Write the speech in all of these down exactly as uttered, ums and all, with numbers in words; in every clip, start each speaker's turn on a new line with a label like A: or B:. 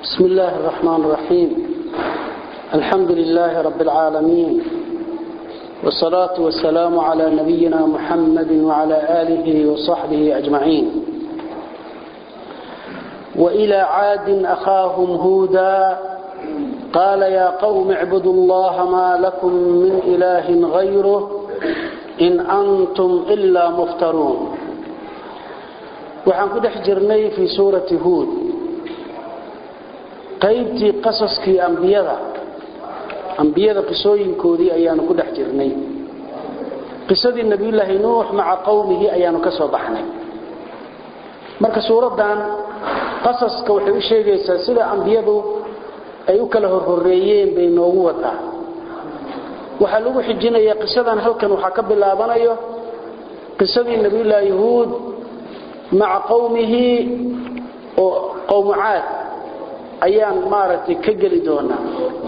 A: بسم الله الرحمن الرحيم. الحمد لله رب العالمين، والصلاة والسلام على نبينا محمد وعلى آله وصحبه أجمعين. وإلى عاد أخاهم هودا قال يا قوم اعبدوا الله ما لكم من إله غيره إن أنتم إلا مفترون. وحن كده حجرني في سورة هود qaybtii qasaskii ambiyada ambiyada qisooyinkoodii ayaanu ku dhex jirnay. qisadii nabiyullaahi nuux maca qowmihi ayaanu ka soo baxnay. marka suuradan qasaska waxay u sheegaysaa sida ambiyadu ay u kala horreeyeen bay noogu wadaa. waxa lagu xijinayaa qisadan halkan waxa ka bilaabanayo qisadii nabiyullaahi huud maca qowmihi oo qowm caad ayaan maaragtay ka gali doonaa.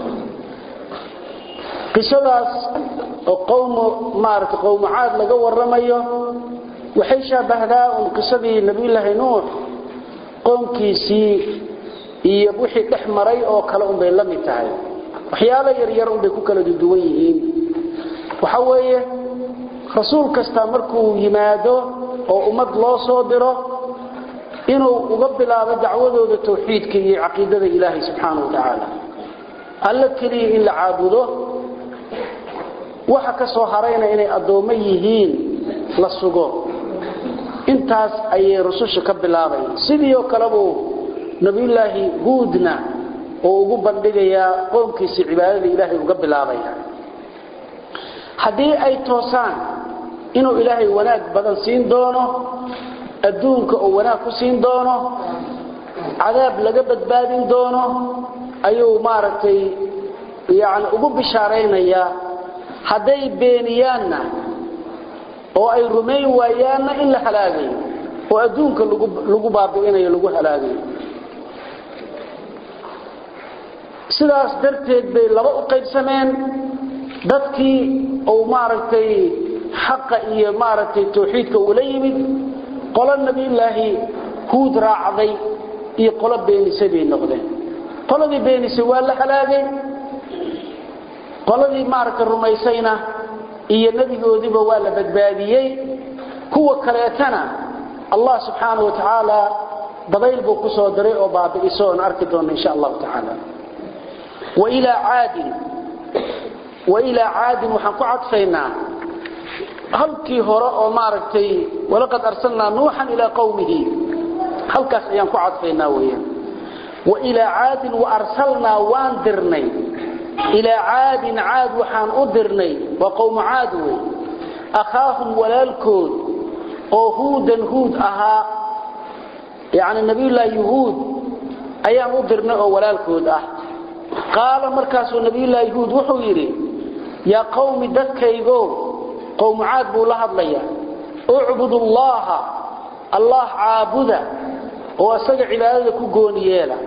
A: qisadaas oo qowm maaragtay qowm caad laga waramayo waxay shaabahdaa un qisadii nabiyullaahi nuux qowmkiisii iyo wixii dhex maray oo kale un bay la mid tahay. waxyaalo yar yar un bay ku kala duwan yihiin. waxa weeye rasuul kasta markuu yimaado oo ummad loo soo diro inuu uga bilaabo dacwadooda tawxiidka iyo aqeedada Ilaahay subhanahu wa ta'ala. alla kaliya in la caabudo, waxa ka soo harayna inay adooma yihiin la sugo. intaas ayay rususha ka bilaabay. sidii oo kale buu nabiyullaahi huudna oo ugu bandhigaya qowmkiisa cibaadada Ilaahay uga bilaabay. hadii ay toosaan inuu Ilaahay wanaag badan siin doono, adduunka oo wanaag ku siin doono, cadaab laga badbaadin doono ayuu maaragtay yaani ugu bishaareynaya. haday beeniyana oo ay rumeey waayana in la halaagay oo adduunka lagu lagu baabi'inayo lagu halaagay. sidaas darteed bay laba u qaybsameen dadkii oo maaragtay xaq iyo maaragtay tawxiidka ula yimid. qolo nabiyullaahi huud raacday iyo qolo beenisay bay noqdeen. qoladii beenisay waa la halaagay, qoladii maarka rumaysayna iyo nabigoodiba waa la badbaadiyay. kuwa kaleetana Allah subhanahu wa ta'ala dabayl buu ku soo diray oo baabi'iso aan arki doono insha Allah ta'ala. wa ila aad wa ila aad waxaan ku cadfaynaa halkii hore oo maaragtay walaqad arsalna nuuhan ila qawmihi, halkaas ayaan ku cadfaynaa weeyaan. wa ila aad wa arsalna waan dirnay ila aad aad waxaan u dirnay wa qawm aad way akhaahum walaalkood oo huudan huud ahaa, yaani nabiyullaahi huud ayaan u dirnay oo walaalkood ah. qaala markaasuu nabiyullaahi huud wuxuu yiri ya qawmi dadkaygo qowm caad buu la hadlaya u'budu allaha allah aabuda oo asaga cibaadada ku gooni yeela,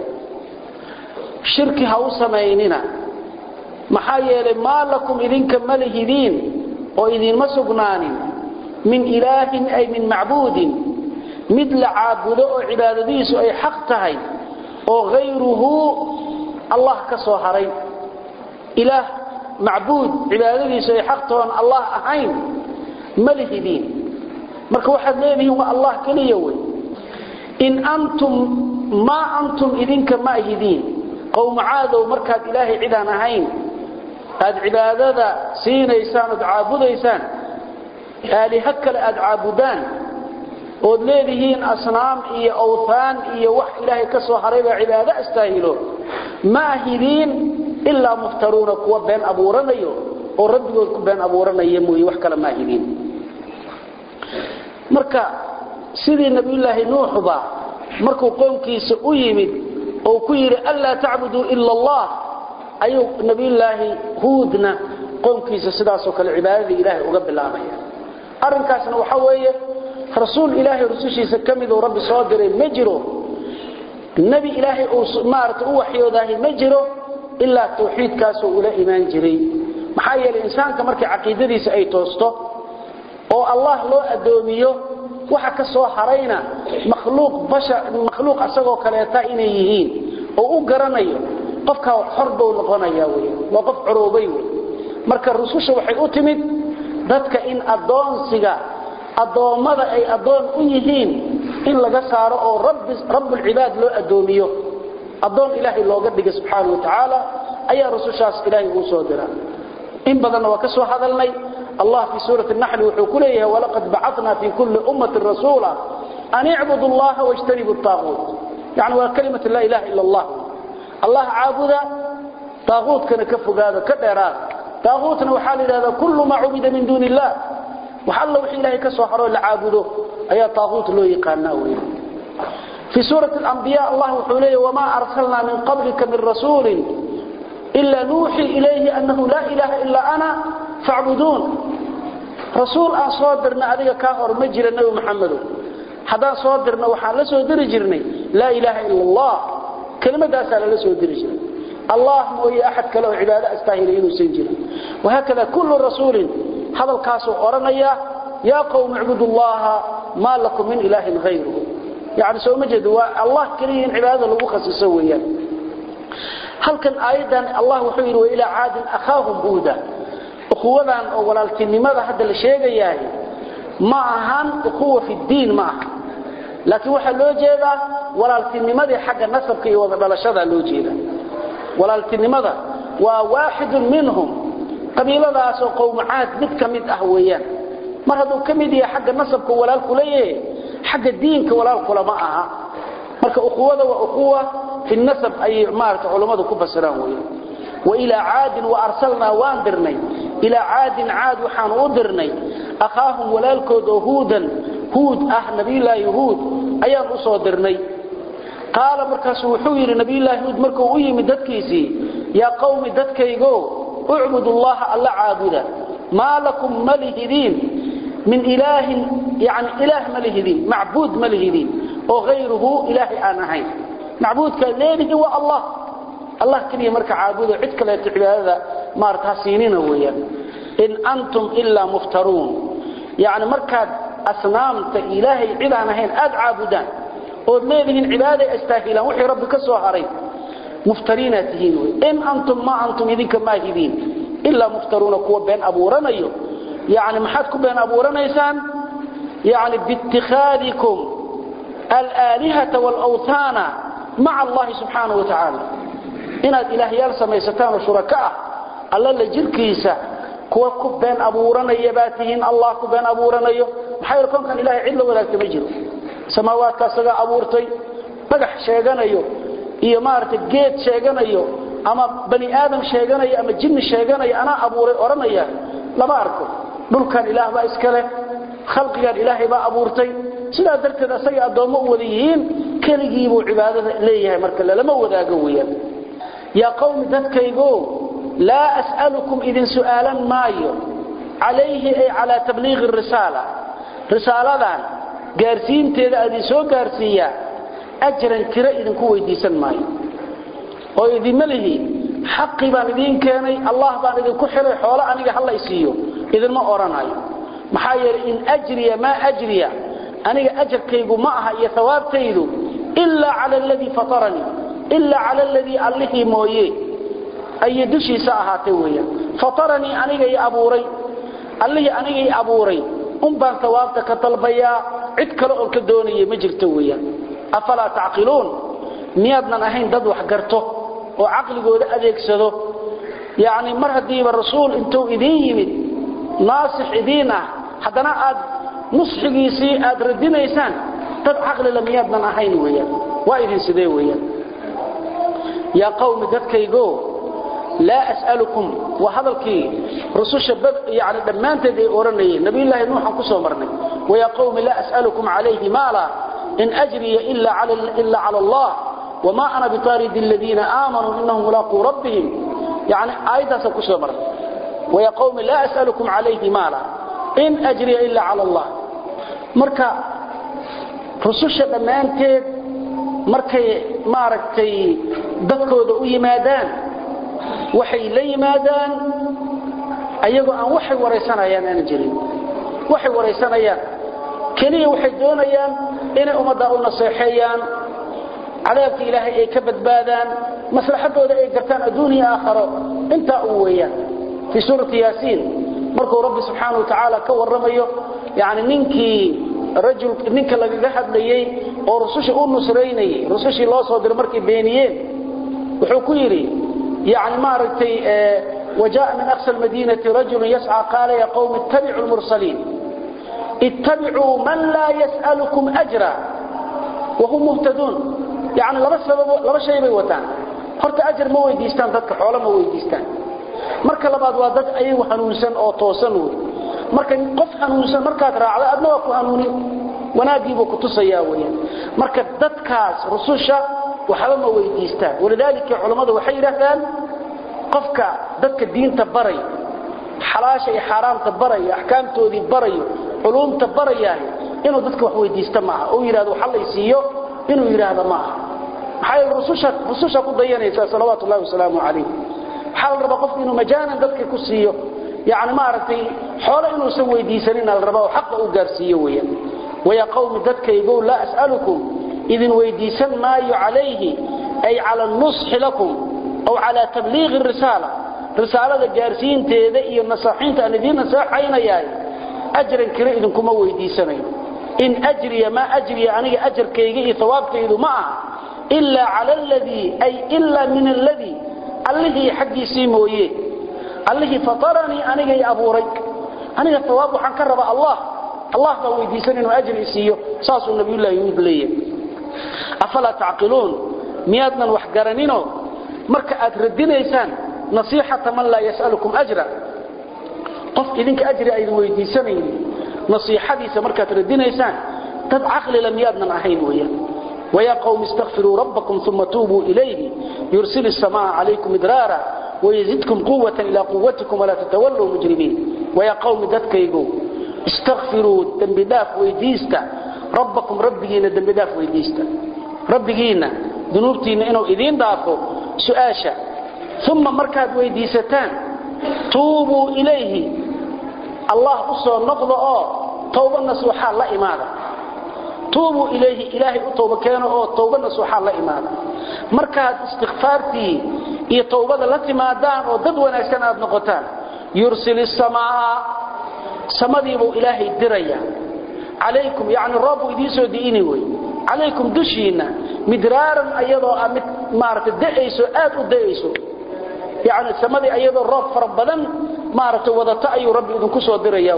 A: shirki ha u sameeynina. maxaa yeelay maalakum idinka malihidin oo idin ma sugnaanin min ilaahin ay min macbuudin mid la caabudo oo cibaadadiisu ay xaq tahay oo ghayruhu allah ka soo haray. ilaah معبود عبادتي سي حقتون الله أهين ملهدين. marka waxaad leeyihiin waa Allah kaliya way. in antum ma antum idinka ma ahidin qowm caad oo markaad ilaahay cidaan ahayn aad cibaadada siinaysaan oo caabudaysaan aaliha kale aad caabudaan oo leeyihiin asnaam iyo awthan iyo wax ilaahay ka soo haray ba cibaado astaahilo ma ahidin إلا مفترون كوا بين أبورانيو أو ربيو بين أبورانيو موي وحكلا ماهدين. مركا سيدي نبي الله نوح با مركو قوم كيس أيمد أو كير ألا تعبدوا إلا الله أيو نبي الله هودنا قوم كيس سداسو كالعبادة إلهي وقبل العامية. أرن كاسنا وحوية رسول إلهي رسوشي سكمد ورب صادر مجرو النبي إلهي مارت أوحيو ذاهي مجرو إلا التوحيد كاسو إلى إيمان جري. محايا الإنسان كمركي عقيدتي سأي توسطه أو الله لو أدوميه وحكا سو حرينا مخلوق بشر مخلوق أساقو كاليتا إنيهين oo u garanayo qofka xor buu noqonayaa weey waa qof curoobay marka rususha waxay u timid dadka in adoonsiga adoomada ay adoon u yihiin in laga saaro oo rabbi rabbul ibaad loo adoomiyo adoon ilaahi looga dhigo subhanahu wa ta'ala ayaa rusushaas ilaahi uu soo diray in badan waa ka soo hadalnay الله في سورة النحل وحكوليه ولقد بعثنا في كل أمة رسولا أن اعبدوا الله واجتنبوا الطاغوت يعني وكلمة لا إله إلا الله الله عابد طاغوت كان كفو هذا كدرات طاغوتنا وحال هذا كل ما عبد من دون الله وحال وحي الله كسوحره لعابده أي طاغوت له يقالنا في سورة الأنبياء الله وحوليه وما أرسلنا من قبلك من رسول إلا نوحي إليه أنه لا إله إلا أنا فاعبدون رسول أن صادرنا عليك كافر مجرى النبي محمد حدا صادرنا وحال لسو درجرني لا إله إلا الله كلمة داسالة لسو درجرني الله هو أحد كله عبادة استاهلين وسنجر وهكذا كل رسول هذا الكاسو أرنيا يا قوم اعبدوا الله ما لكم من إله غيره يعني سوى مجد الله كريم عبادة لو خصص سويا هل كان أيضا الله وحير إلى عاد أخاهم هودا أخوذان أو ولالتنماذا هذا الشيء يعني معهن أخوة في الدين معه لكن وحا لو جيدا ولالتنماذا حق نسبك وبلشدا لو جيدا ولالتنماذا وواحد منهم قبيلة ذا قوم عاد مد كمد أهويان مرهدو كمد يا حق نسبك ولالكليه حق الدينك ولالكلماءها مرك أخوة وأخوة في النسب أي مارت علماء كفسران ويا وإلى عاد وأرسلنا واندرني إلى عاد عاد وحان أدرني أخاهم ولالكود هودا هود أه نبي الله يهود أيام أصدرني قال مركز وحوير نبي الله يهود مركو أي مددكيسي يا قوم ددكيقو اعبدوا الله ألا عابدا ما لكم ملهدين من إله يعني إله ملهدين معبود ملهدين وغيره إله آنهين معبود كالليل هو الله الله كليه مركع عابده عد كلا تعبد هذا مارتها سنين ويا إن أنتم إلا مفترون يعني مركع أصنام إلهي عد عنهين أد عابدان وليلهن عبادة استاهلان وحي ربك سوهرين مفتريناتهين إن أنتم ما أنتم إذنك ماهدين إلا مفترون كوا بين أبو رنيو يعني محادكم بين أبو رنيسان يعني باتخاذكم الآلهة والأوثان مع الله سبحانه وتعالى إن الإلهيال سميستان وشركاء الله لجلكيسا كوا كبين أبورنا يباتهن الله كبين أبورنا يو محايا لكم كان إلهي عدل ولا تمجر سماوات كاسقا أبورتي بقح شيغانا يو إيا مارت جيت شيغانا يو أما بني آدم شيغانا يو أما جن شيغانا يو أنا أبوري أورنا يو لما أركو دول كان إله با إسكاله خلق كان إلهي با أبورتي سلا درتد أسيا أدومو وليين كليجيبوا عبادة إليه مركلا لما وذا قويا يا قوم ذاتكيقو لا أسألكم إذن سؤالا مايو عليه أي على تبليغ الرسالة رسالة دان قارسين تيدا أذي سو قارسيا أجرا كرا إذن كوي ديسان مايو وإذن مليه حقي بان إذن كاني الله بان إذن كحري حولا أنيق حلا يسيو إذن ما أوراناي محاير إن أجري ما أجري أنيق أجر كيقو معها إيا ثواب تيدو إلا على الذي فطرني إلا على الذي الله مويه أي دشي ساعة ويا فطرني أنيق يا أبوري الله أنيق يا أبوري أم بان ثوابتك طلبيا عدك لأولك الدونية مجرت ويا أفلا تعقلون ميادنا نحين دادو حقرته وعقل قود أذيك سدو يعني مرهد ديب الرسول انتو إذين يمد ناصح إذينا حدنا أد نصحقيسي أد ردين إيسان تد عقل لميادنا نحين ويا وإذن سدي ويا يا قوم ذاتك يقول لا أسألكم وهذا الكي رسول شباب يعني لما أنت دي أورني نبي الله نوح قصوا مرني ويا قوم لا أسألكم عليه مالا إن أجري إلا على, إلا على الله وما أنا بطارد الذين آمنوا إنهم ملاقوا ربهم يعني أيضا سقصوا مرني ويا قوم لا أسألكم عليه مالا إن أجري إلا على الله مركا رسول شباب لما أنت markay maaragtay dadkooda u yimaadaan waxay la yimaadaan ayagoo aan waxay wareysanayaan aan jirin waxay wareysanayaan kaliya waxay doonayaan inay umada u naseexayaan عذابك إلهي أي كبد بادان مصلحته ذا أي قرتان أدوني آخر انت أويا في سورة ياسين مركو رب سبحانه وتعالى كور رميه يعني ننكي رجل ننك لقى قحد ليي ورسوش أقول نصريني رسوش الله صدر مركي بينيين وحكيري يعني ما رتي آه وجاء من أقصى المدينة رجل يسعى قال يا قوم اتبعوا المرسلين اتبعوا من لا يسألكم أجرا وهم مهتدون يعني لما شيء بيوتان horta ajar ma weydiistaan dadka xoolo ma weydiistaan marka labaad waa dad ay xanuunsan oo toosan way marka qof xanuunsan markaad raacdo adna waa ku xanuunin wanaagiiba ku tusaya weeyaan marka dadkaas rususha waxba ma weydiistaan walidaalika culimadu waxay yiraahdaan qofka dadka diinta baray xalaasha iyo xaraamta baray ahkaamtoodii baray culumta barayay inuu dadka wax weydiista ma aha oo yiraahdo waxa la isiiyo inuu yiraahdo ma aha حي الرسوش رسوش قضينا صلوات الله وسلامه عليه حال ربا قف انه مجانا ددك كسيو يعني ما عرفتي خوله انه سو ويديسنين الربا وحق او غارسيو ويا ويا قوم ددك يقول لا اسالكم اذن ويديسن ما عليه اي على النصح لكم او على تبليغ الرساله رساله غارسينتيده iyo nasaxinta aan idin nasaxaynayay ajran kale idin kuma weydiisanayn in ajriya ma ajriya aniga ajrkayga iyo thawaabkaydu ma aha إلا على الذي أي إلا من الذي الذي حقي سيمويه الذي فطرني أنا جاي أبو ريك أنا الثواب عن كرب الله الله لو يديسني وأجر يسيه صاص النبي الله يود لي أفلا تعقلون ميادنا وحجرنينه مرك أتردين إنسان نصيحة من لا يسألكم أجرا قف إذنك أجر أيضا ويديسني نصيحة دي سمرك أتردين إنسان تدعقل لم يادنا أحين وياه ويا قوم استغفروا ربكم ثم توبوا إليه يرسل السماء عليكم مدرارا ويزدكم قوة إلى قوتكم ولا تتولوا مجرمين ويا قوم دتك يقول استغفروا دنبداف ويديستا ربكم ربكينا دنبداف ويديستا ربكينا ذنوبتينا إنه إذين دافوا سؤاشا ثم مركات ويديستان توبوا إليه الله أصلا نقضى توبة نسوحا لا إمادة توبوا إليه إلهي أطوبة كانوا أو توبة نسوحا الله إمانا مركز استغفارتي إيه توبة التي ما دان وددونا يسكنها بنقطان يرسل السماء سمديبوا إلهي الدرية عليكم يعني الرب يديسوا دينيوي عليكم دشينا مدرارا أيضا مارت الدئيسو آت الدئيسو يعني سمدي أيضا الرب فربنا مارت وضطأي رب إذن كسوا الدرية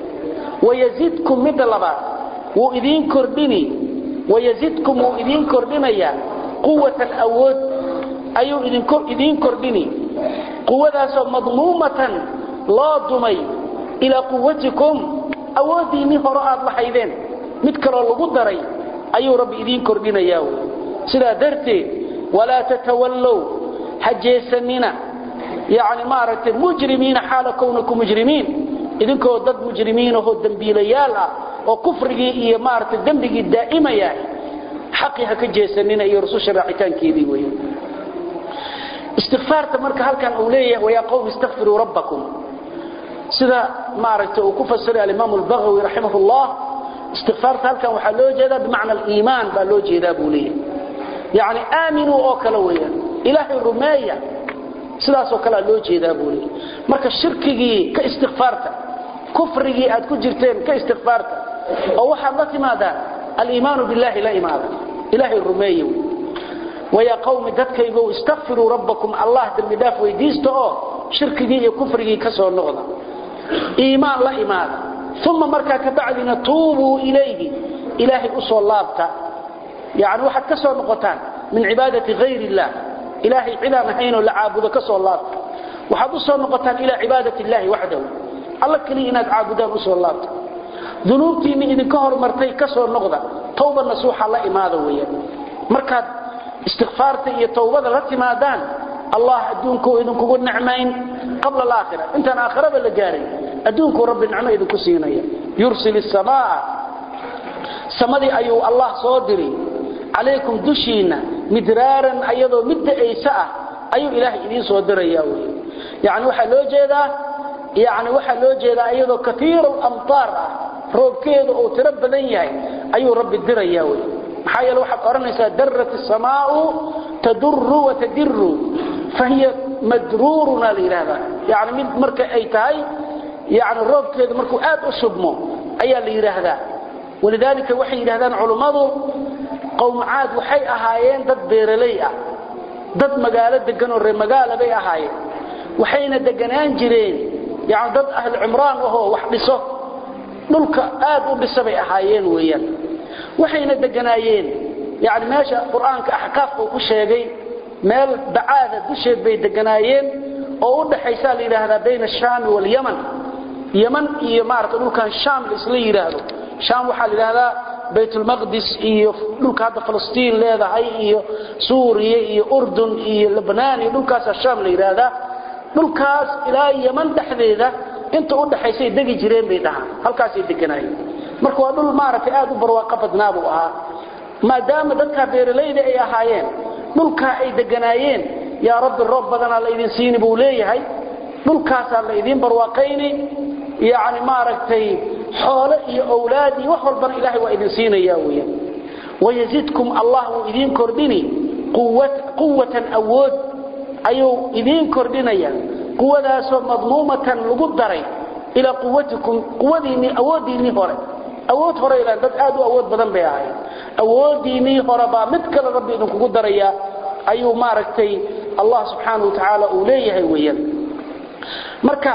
A: ويزيدكم مدلبا وإذين كرديني ويزيدكم وإذين كردينيا قوة الأود أيو إذين كرديني قوة مضمومة لا دمي إلى قوتكم أوديني هراء لحيدين متكر الغدري أيو رب إذين كردينيا سلا درتي ولا تتولوا حجي سننا يعني مارة مجرمين حال كونكم مجرمين إذن كو ضد مجرمين وهو الدنبيليالا وكفرقي إيه مارت الدنبقي الدائمة يعني حقها كجيسنين إيه رسول شرعتان كيدي ويه استغفار تمرك هل كان أوليه ويا قوم استغفروا ربكم سيدا مارت وكفسر الإمام البغوي رحمه الله استغفار هل كان وحلو جيدا بمعنى الإيمان بلو جيدا بوليه يعني آمنوا أوكلوية إلهي الرماية سيدا سوكلا لو جيدا بوليه مرك الشركي كاستغفارته كفرقي أد كجرتين كاستغفارته أو واحد ماذا الإيمان بالله لا إيمان إله الرمي ويا قوم دتك يقول استغفروا ربكم الله دمداف ويديسته شركي كفرقي كسر نغضة إيمان لا إيمان ثم مركا كبعدنا توبوا إليه إلهي أسوى الله بتا يعني واحد كسر نغطان من عبادة غير الله إلهي علا نحين لعابد كسر الله واحد أسوى نغطان إلى عبادة الله وحده الله كلي إنك عابدان أسوى الله ذنوبتي من إذن كهر مرتي كسر نغضة توبة نسوح الله إماذا ويا مركز استغفارتي هي توبة التي ما دان الله أدونكو إذنكو النعمين قبل الآخرة انت أنا آخرة بالجاري أدونكو رب النعمة إذنكو سينيا يرسل السماء سمدي أيو الله صادري عليكم دشينا مدرارا أيضا مد أيساء أيو إله إذن صادري ياوي يعني وحا لو جيدا يعني وحا لو جيدا أيضا كثير الأمطار روب كيدو أو تربدن ياي أيو رب الدري ياوي حيل واحد قرنيسا درت السماء تدر وتدر فهي مدرورنا لهذا يعني من مركه اي تahay يعني الروب كده markuu aad u shubmo ayaa la yiraahdaa ولذلك waxay yiraahdaan culimadu qowm aad waxay ahaayeen dad beeraley ah dad magaalo degan oo reer magaalo bay ahaayeen waxayna deganaan jireen يعني dad ahl umraan oo wax dhiso dhulka aad u dhisay ahaayeen weeyaan waxayna deganaayeen يعني meesha quraanka ahqaaf uu ku sheegay meel bacaada dusheed bay deganaayeen oo u dhaxaysa la yiraahdaa bayna Shaam iyo Yemen Yemen iyo maarta dhulkan Shaam isla yiraahdo Shaam waxa la yiraahdaa Baytul Maqdis iyo dhulka hadda Falastiin leedahay iyo Suuriya iyo Urdun iyo Lebanon iyo dhulkaas Shaam la yiraahdaa dhulkaas ilaa Yemen dhaxdeeda inta u dhaxaysay degi jireen bay dhahaan halkaas ay deganaayeen marka waa dhul maarta aad u barwaaqo badnaa buu ahaa maadaama dadka beeraleyda ay ahaayeen dhulka ay deganaayeen ya rabbi roob badana la idin siini buu leeyahay dhulkaas la idin barwaaqayni yaani maaragtay xoolo iyo awlaad iyo wax walba ilaahay waa idin siinaya weeyaan wayazidkum allah wa idin kordini quwwat quwwatan awood ayuu idin kordinaya quwadaas oo madmuumatan lagu daray ila quwwatikum quwadiini awoodiini hore awood hore ila dad aad u awood badan bay ahaayeen awoodiini hore ba mid kale rabbi idin kugu daraya ayuu maaragtay Allah subhanahu wa ta'ala uu leeyahay weeyaan marka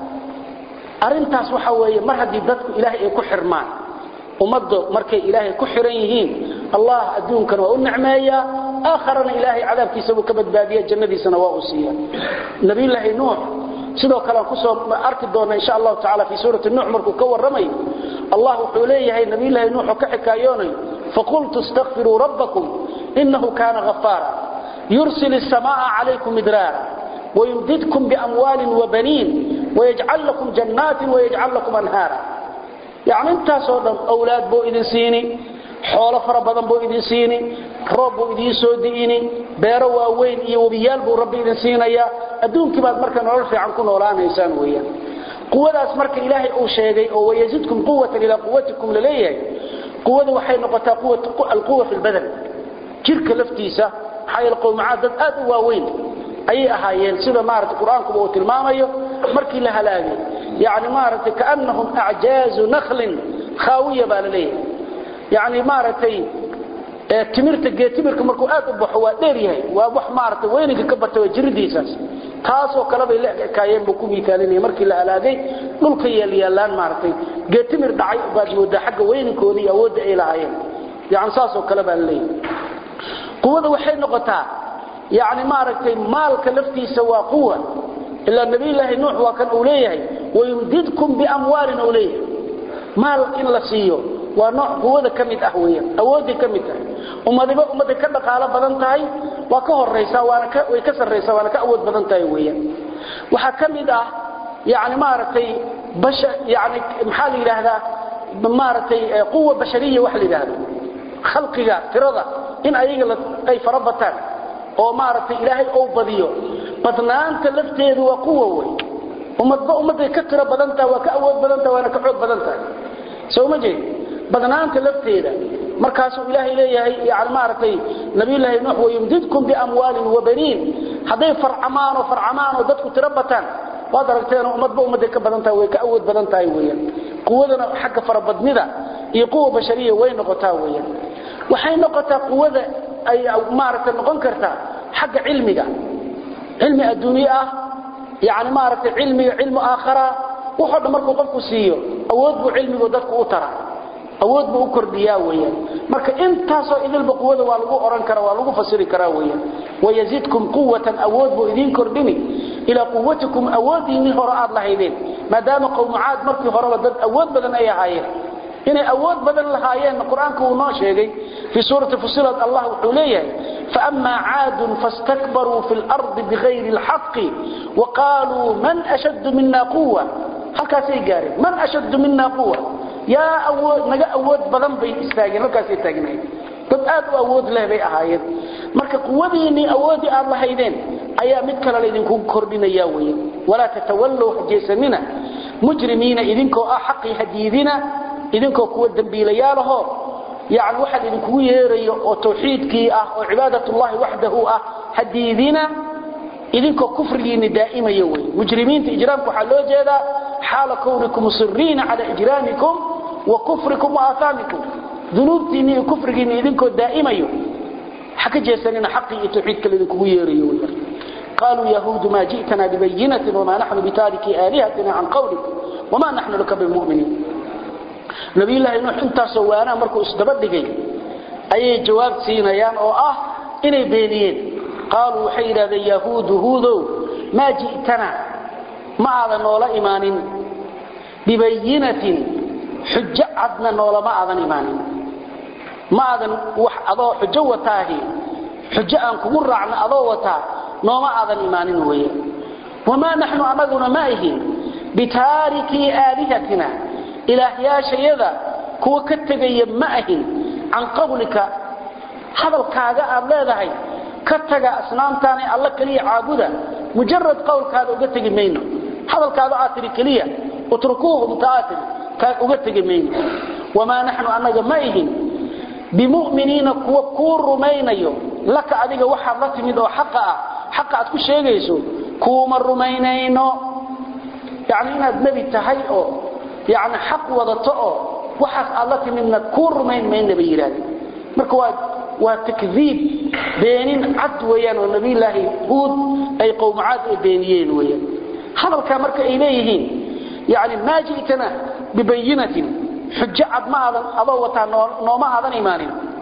A: arintaas waxa weeye mar hadii dadku ilaahay ay ku xirmaan ummaddu markay ilaahay ku xiran yihiin Allah adduunkan waa u nicmeeya aakharana ilaahay cadaabkiisa uu ka badbaadiyo jannadiisana waa u siiya nabi ilaahay nuux sidoo kale ku soo arki doona insha Allah ta'ala fi suurati nuux markuu ka waramay Allah wuxuu leeyahay nabi ilaahay nuux ka xikaayoonay faqultu astaghfiru rabbakum innahu kana ghaffara yursilu as-samaa'a 'alaykum midrara ويمددكم بأموال وبنين ويجعل لكم جنات ويجعل لكم أنهارا يعني انت صدام أولاد بو إذن سيني حول فربضان بو إذن سيني رب بو إذن سوديني بيروا وين إيوبيال بو رب إذن سيني أدون كباد مركا نعرفي عنكم ولانا إنسان ويا قوة أسمرك إلهي أو شيء أو ويزدكم قوة إلى قوتكم لليه قوة وحين نقطة قوة القوة في البدن تلك لفتيسة حي القوم عادت أدوا وين أي أهايين سيدا مارت القرآن كبه تلماميه مركي لها لاغي يعني مارت كأنهم أعجاز نخل خاوية بالليه يعني مارتي تمرت تمرك مركو آت بحوا ديريهي وابح مارت وينك كبت وجردي ساس تاسو كلابي كاين بكو ميثاليني مركي لها لاغي نلقي يليالان مارتي تمر دعي بعد مودا حق وينكودي أود إلهايين يعني ساسو كلابي الليه قوة وحين نقطة يعني ما ركتي مالك لفتي سوا قوة إلا النبي الله نوح وكان أوليه ويمددكم بأموال أوليه مال إلا سيو ونوح قوة كميت أهوية أودي كميت وما ذي بقى أمدي كبك على بدنتهي وكهر الرئيسة ويكسر الرئيسة وانا كأود بدنتهي ويا وحكمت أه يعني ما ركتي بش يعني محالي لهذا ما ركتي قوة بشرية وحلي لهذا خلقها فرضا إن أيها أي فربتان oo maartay ilaahay oo badiyo badnaanta lafteedu waa quwo way ummadba ummaday ka tira badanta waa ka awood badanta waana ka xoog badanta soo ma jeed badnaanta lafteeda markaas uu ilaahay leeyahay yaani maartay nabi ilaahay nuux way yumdidkum bi amwaalin wa baniin haday farcamaan oo farcamaan oo dadku tira bataan waad aragteen ummadba ummaday ka badanta way ka awood badanta weeyaan quwadana xagga farabadnida iyo quwo bashariye way noqotaa weeyaan waxay noqotaa quwada ay maartay noqon kartaa xagga cilmiga cilmi adduuniya yaani maartay cilmiga cilmu aakhira wuxuu markuu qofku siiyo awood buu cilmigu dadku u tara awood buu u kordhiyaa weeyaan marka intaas oo idil quwada waa lagu oran karaa waa lagu fasiri karaa weeyaan wayazidkum quwwatan awood buu idin kordhini ila quwwatikum awoodini hore aad lahaydeen maadaama qowm aad markii hore dad awood badan ay ahaayeen inay awood badan lahaayeen quraanku uu noo sheegay في سورة فصلت الله عليه فأما عاد فاستكبروا في الأرض بغير الحق وقالوا من أشد منا قوة هكا سيقاري من أشد منا قوة يا أود نجا أود بدن بي استاجن هكا سيتاجنين dad aad u awood leh bay ahaayeen marka quwadiini awoodi aad lahaydeen ayaa mid kale idinku kordhinaya weey wala tatawallu hajaysamina mujrimiina idinkoo ah xaqi hadiidina idinkoo kuwa dambiilayaalaho يعني واحد idinku yeerayo oo tawxiidkii ah oo cibaadatullahi wahdahu ah hadiidina idinko kufrigiina daaimayo way mujrimiinta ijraamku waxa loo jeedaa xaala kawnikum musirriina ala ijraamikum wa kufrikum wa athamikum dunubtiina iyo kufrigiina idinko daaimayo xaka jeesanina xaqi iyo tawxiidka idinku yeerayo way قالوا يهود ما جئتنا ببينة وما نحن بتاركي آلهتنا عن قولك وما نحن لك بالمؤمنين نبي الله نوح انت سوانا مركو اسدبدغي اي جواب سينيان او اه اني بينيين قالوا حيرا اليهود هودو ما جئتنا ما هذا نولا ايمان ببينة حجة عدنا نولا ما هذا ايمان ما هذا وح اضو حجة وتاهي حجة انكم رعنا اضو وتاه نوما هذا ايمان وهي وما نحن امدنا ماهين بتاركي آلهتنا إلهيا شيئا كو كتغي معهن عن قولك هذا الكاغا أبلادهي كتغى أسنامتاني الله كليه عابدا مجرد قولك هذا أغتغي مينه هذا الكاغا آتري كليه اتركوه متآتري أغتغي مينه وما نحن أنك معهن بمؤمنين كو كور رمينيو لك أديك وحا لتمد وحقا حقا أتكو شيئا كوما رمينينو يعني إنها نبي تهيئو يعني حق وضطأ وحق الله منا كور من من نبي الله مركوا وتكذيب بينين عد ويان والنبي الله هود أي قوم عاد بينيين ويان هذا الكامرك إليهين يعني ما جئتنا ببينة حجة عد ما هذا أضوة نوما هذا إيمان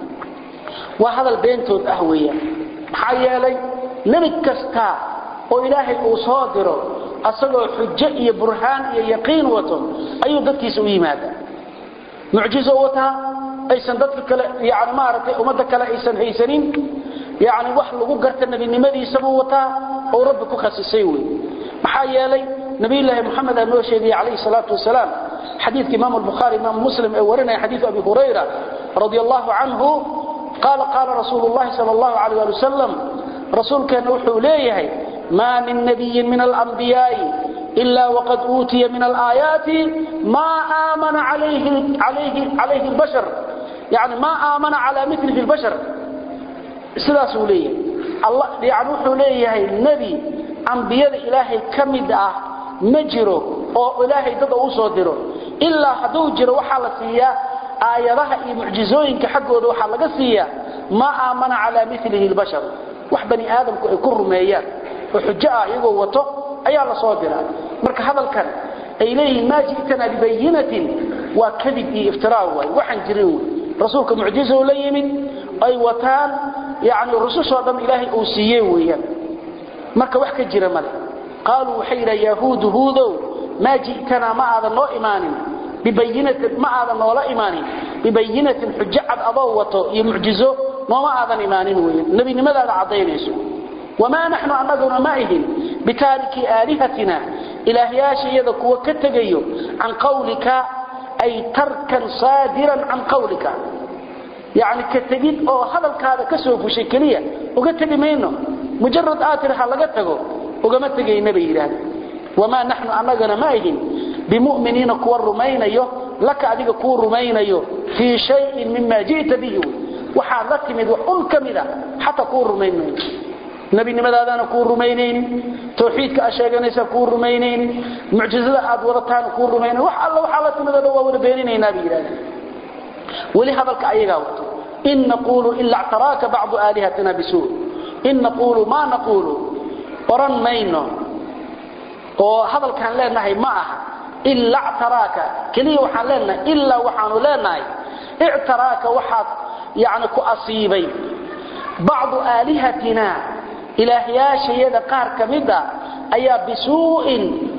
A: وهذا البينتود أهوية حيالي نمكستا وإلهي أصادره asagoo xujjo iyo burhaan iyo yaqiin wato ayuu dadkiisa u yimaada mucjizo wata aysan dadka kale yaani maartay umada kale aysan haysanin yaani wax lagu garta nabinimadiisa buu wata oo rabbi ku khasisay way maxaa yeelay nabi ilaahi maxamed aanu sheegay kaleey salaatu wasalaam xadiiska imaam al-bukhari imaam muslim ee warinay xadiis abi hurayra radiyallahu anhu قال قال رسول الله صلى الله عليه وسلم رسول كان وحو ليهي ما من نبي من الأنبياء إلا وقد أوتي من الآيات ما آمن عليه عليه عليه البشر يعني ما آمن على مثله البشر سلاسه ليه الله يعني وحو ليهي النبي أنبياء إلهي كمدأ مجره أو إلهي تدعو صدره إلا حدو جره وحالسيه آياتها iyo mucjizooyinka xaqooda waxa laga siiya ma aamana ala mithlihi albashar wax bani aadamku ay ku rumeeyaan oo xujo ah iyagoo wato ayaa la soo diraa marka hadalkan ay leeyihiin ma jiitana bibayinatin wa kadib iyo iftiraa way waxan jirin rasuulka mucjizo la yimid ay wataan yaani rasuulsoo dhan ilaahay uu siiyay weeyaan marka wax ka jira male qaalu hayra yahuudu huudu ma jiitana ma aada noo imaanin ببينة ما هذا ولا إيمان ببينة حجة أضوته يمعجزه وما هذا إيمان النبي لماذا عضين يسوع وما نحن أمدنا معهم بتارك آلهتنا إلهيا شيئا وكتغيو عن قولك أي تركا صادرا عن قولك يعني كتجد أو هذا هذا كسوف شكلية وكتج منه مجرد آتر حلقته وقمتج النبي إله وما نحن أمدنا معهم بمؤمنين كور رمينيو لك أديك كور رمينيو في شيء مما جئت به وحالك مد وحل كمدا حتى كور رمينيو نبي نمدا دانا كور رمينين توحيدك أشياغانيسا كور رمينين معجزة أدورتان كور رمينين وحال وحالك مدا دوا بينين نبي إلهي ولهذا الكأيغا إن نقول إلا اعتراك بعض آلهتنا بسوء إن نقول ما نقول ورمينو وهذا كان لنا هي معها إلا اعتراك كلي وحان لنا إلا وحان لنا اعتراك وحاد يعني كأصيبي بعض آلهتنا إلهيا شيئا قار كمدا أي بسوء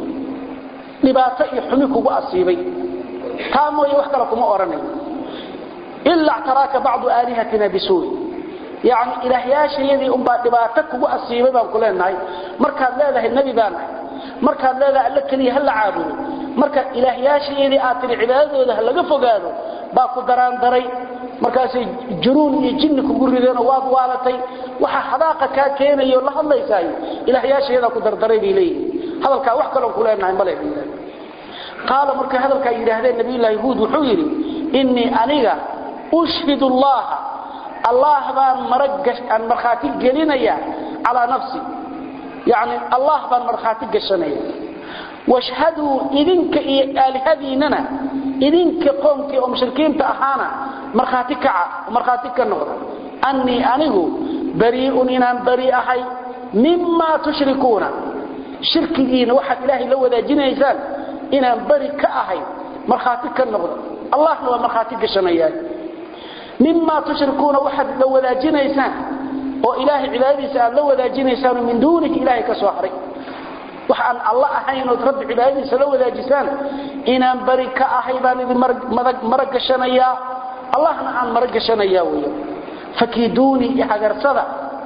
A: نباتي حميك وأصيبي تامو يوحك لكم أوراني إلا اعتراك بعض آلهتنا بسوء يعني إلهيا شيئا نباتك وأصيبي بأنكو لنا مركز لا النبي بانا marka leedahay alla kaliya hal caabudo marka ilaahiyaasheedii aad tir cibaadadooda laga fogaado baa ku daraan daray markaas juruun iyo jinni ku gurideen waad waalatay waxa xadaaqa ka keenayo la hadlaysay ilaahiyaasheeda ku dardaray biilay hadalka wax kale ku leenahay male qaala marka hadalka yiraahdeen nabi ilaahi huud wuxuu yiri inni aniga أشهد الله الله بان مرقش أن مرخاتي قلينيا على نفسي يعني الله بان مرخاتي قشنيا واشهدوا إذنك آلهذيننا إذنك قومك ومشركين تأحانا مرخاتي كعا ومرخاتي كالنغض أني أنه بريء إنان بريء حي مما تشركون شركين واحد إلهي لو ذا جنيسان إنان بريء كأحي مرخاتي كالنغض الله هو مرخاتي قشنيا مما تشركون واحد لو ذا جنيسان وإلهي عبادي سأل لو ذا جنيسان من دونك إلهي كسوحري وحان الله أحيان وترب عبادي سلو ذا جسان إنان بريك أحيبان إذن مرق شنيا الله نعم مرق شنيا ويا فكيدوني إحقر صدى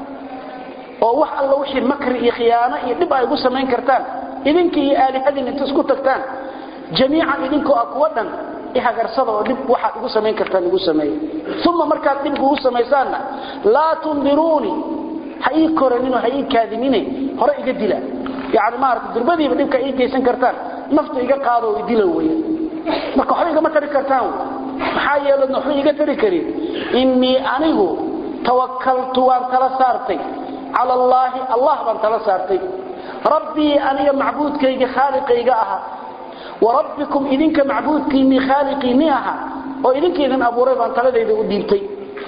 A: ووح الله وحي المكر إخيانة يبقى يقول سمين كرتان إذنك يآلي هذين تسكت تكتان جميعا إذنك أقودا إحقر صدى ودب وحا يقول سمين كرتان يقول سمين ثم مركات دب يقول سميسانا لا تنظروني حقيق كورنين وحقيق كاذمين هرأي قد لا يعني ما أردت دربدي بديبك إيه كيسان كرتان نفطه إيقا قادوا ويديلوا ويا marka xariga ma tari kartaan maxaa yeelay xariga tari kari inni anigu tawakkaltu wa tala saartay ala allah allah ban tala saartay rabbi aniga macbuudkayga khaliqayga aha wa rabbikum idinka macbuudkiini khaliqiini aha oo idinka idin abuuray ban taladayda u dhiibtay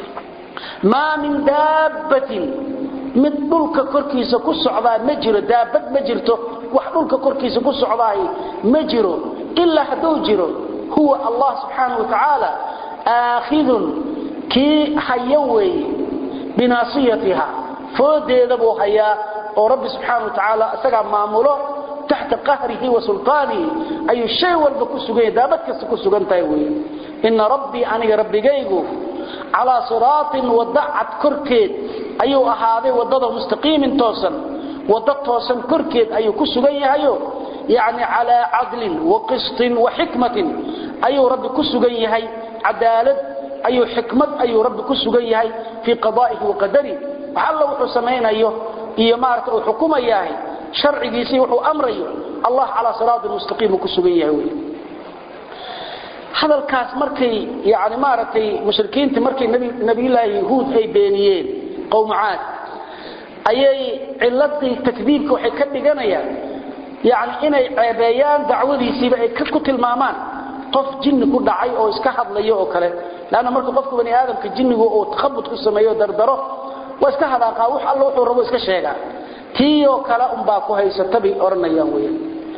A: ma min dabbatin mid dhulka korkiisa ku socdaa ma jiro daabad ma jirto wax dhulka korkiisa ku socdaay ma jiro illa haduu jiro huwa Allah subhanahu wa ta'ala aakhidun ki hayawi binasiyatiha foodeeda buu hayaa oo rabbi subhanahu wa ta'ala asaga maamulo tahta qahrihi wa sultani ay shay walba ku sugay daabad kasta ku sugantahay weey inna rabbi aniga rabbigaygu ala siratin wada'at korkeed ayuu ahaaday wadada mustaqiimin toosan wadada toosan korkeed ayuu ku sugan yahay يعني على عدل وقسط وحكمة أي رب كسغن يحي عدالة أي حكمة أي رب كسغن يحي في قضائه وقدره وحلو وحو سمين أيه إيمارة أو حكومة يحي شرعي يسي وحو أمر أيه الله على صراط المستقيم كسغن يحي هذا الكاس مركي يعني مارتي مشركين تمركي نبي, نبي الله يهود أي بينيين قوم عاد أي علتي تكذيبك وحي كبقنا يعني يعني inay ceebeeyaan dacwadiisiiba ay ka ku tilmaamaan qof jinni ku dhacay oo iska hadlayo oo kale laana marka qofku bani aadamka jinnigu oo takhabbud ku sameeyo dardaro waa iska hadaaqa wax alla wuxuu rabo iska sheega tiyo kala um baa ku haysata bi oranayaan weeyaan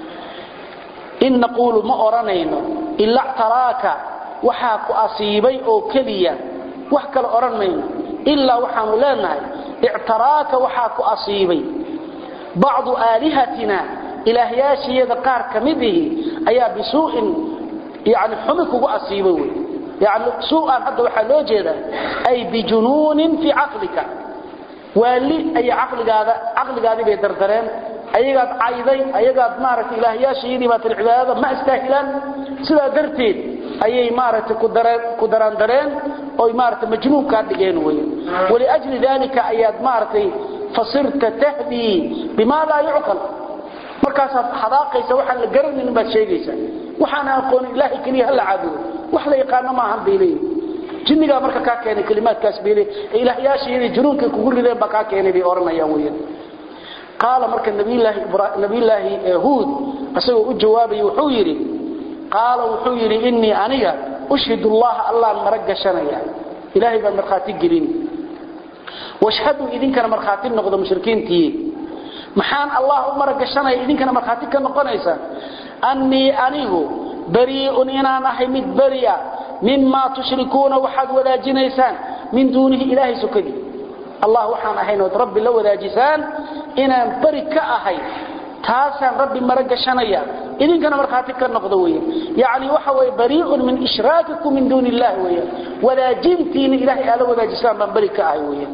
A: in naqulu ma oranayno illa taraka waxa ku asiibay oo kaliya wax kale oranayno illa waxaanu leenahay i'taraka waxa ku asiibay بعض آلهتنا إلهياشي يذا قار كمده أيا بسوء يعني حمك وأصيبه يعني سوء حتى وحلو جيدا أي بجنون في عقلك واللي أي عقل هذا عقل هذا بيدردرين أي قد عايدين أي قد مارت إلهياشي يذي بات العبادة ما استهلان سلا درتين أي مارت كدران درين أو مارت مجنون كادقين ولأجل ذلك أياد مارت فصرت تهدي بما لا يعقل markaas xadaaqaysa waxa la garanin ba sheegaysa waxana aqoon ilaahi kaliya hal caabudo wax la yaqaan ma ahan beelay jinniga marka ka keenay kalimaadkaas beelay ilaahiyaashii junuunka kugu rideen ba ka keenay bi oranayaan weeyaan qaala marka nabi ilaahi ibraahim nabi ilaahi yahuud asagoo u jawaabay wuxuu yiri qaala wuxuu yiri inni aniga ushhidu allah allah maragashanaya ilaahi ba marxaati gelin washhadu idin kana marxaati noqdo mushrikiintii maxaan allah u maragashanay idin kana marxaati ka noqonaysa anni anigu bari'un inaan ahay mid bari'a mimma tushrikuuna waxad wadaajinaysaan min duunihi ilaahi sukadi allah waxaan ahayno rabbi la wadaajisaan inaan bari ka ahay taasaan rabbi maragashanaya idin kana marxaati ka noqdo weey yaani waxa way bari'un min ishraakikum min duuni allah weey wadaajintiin ilaahi ala wadaajisaan baan bari ka ahay weey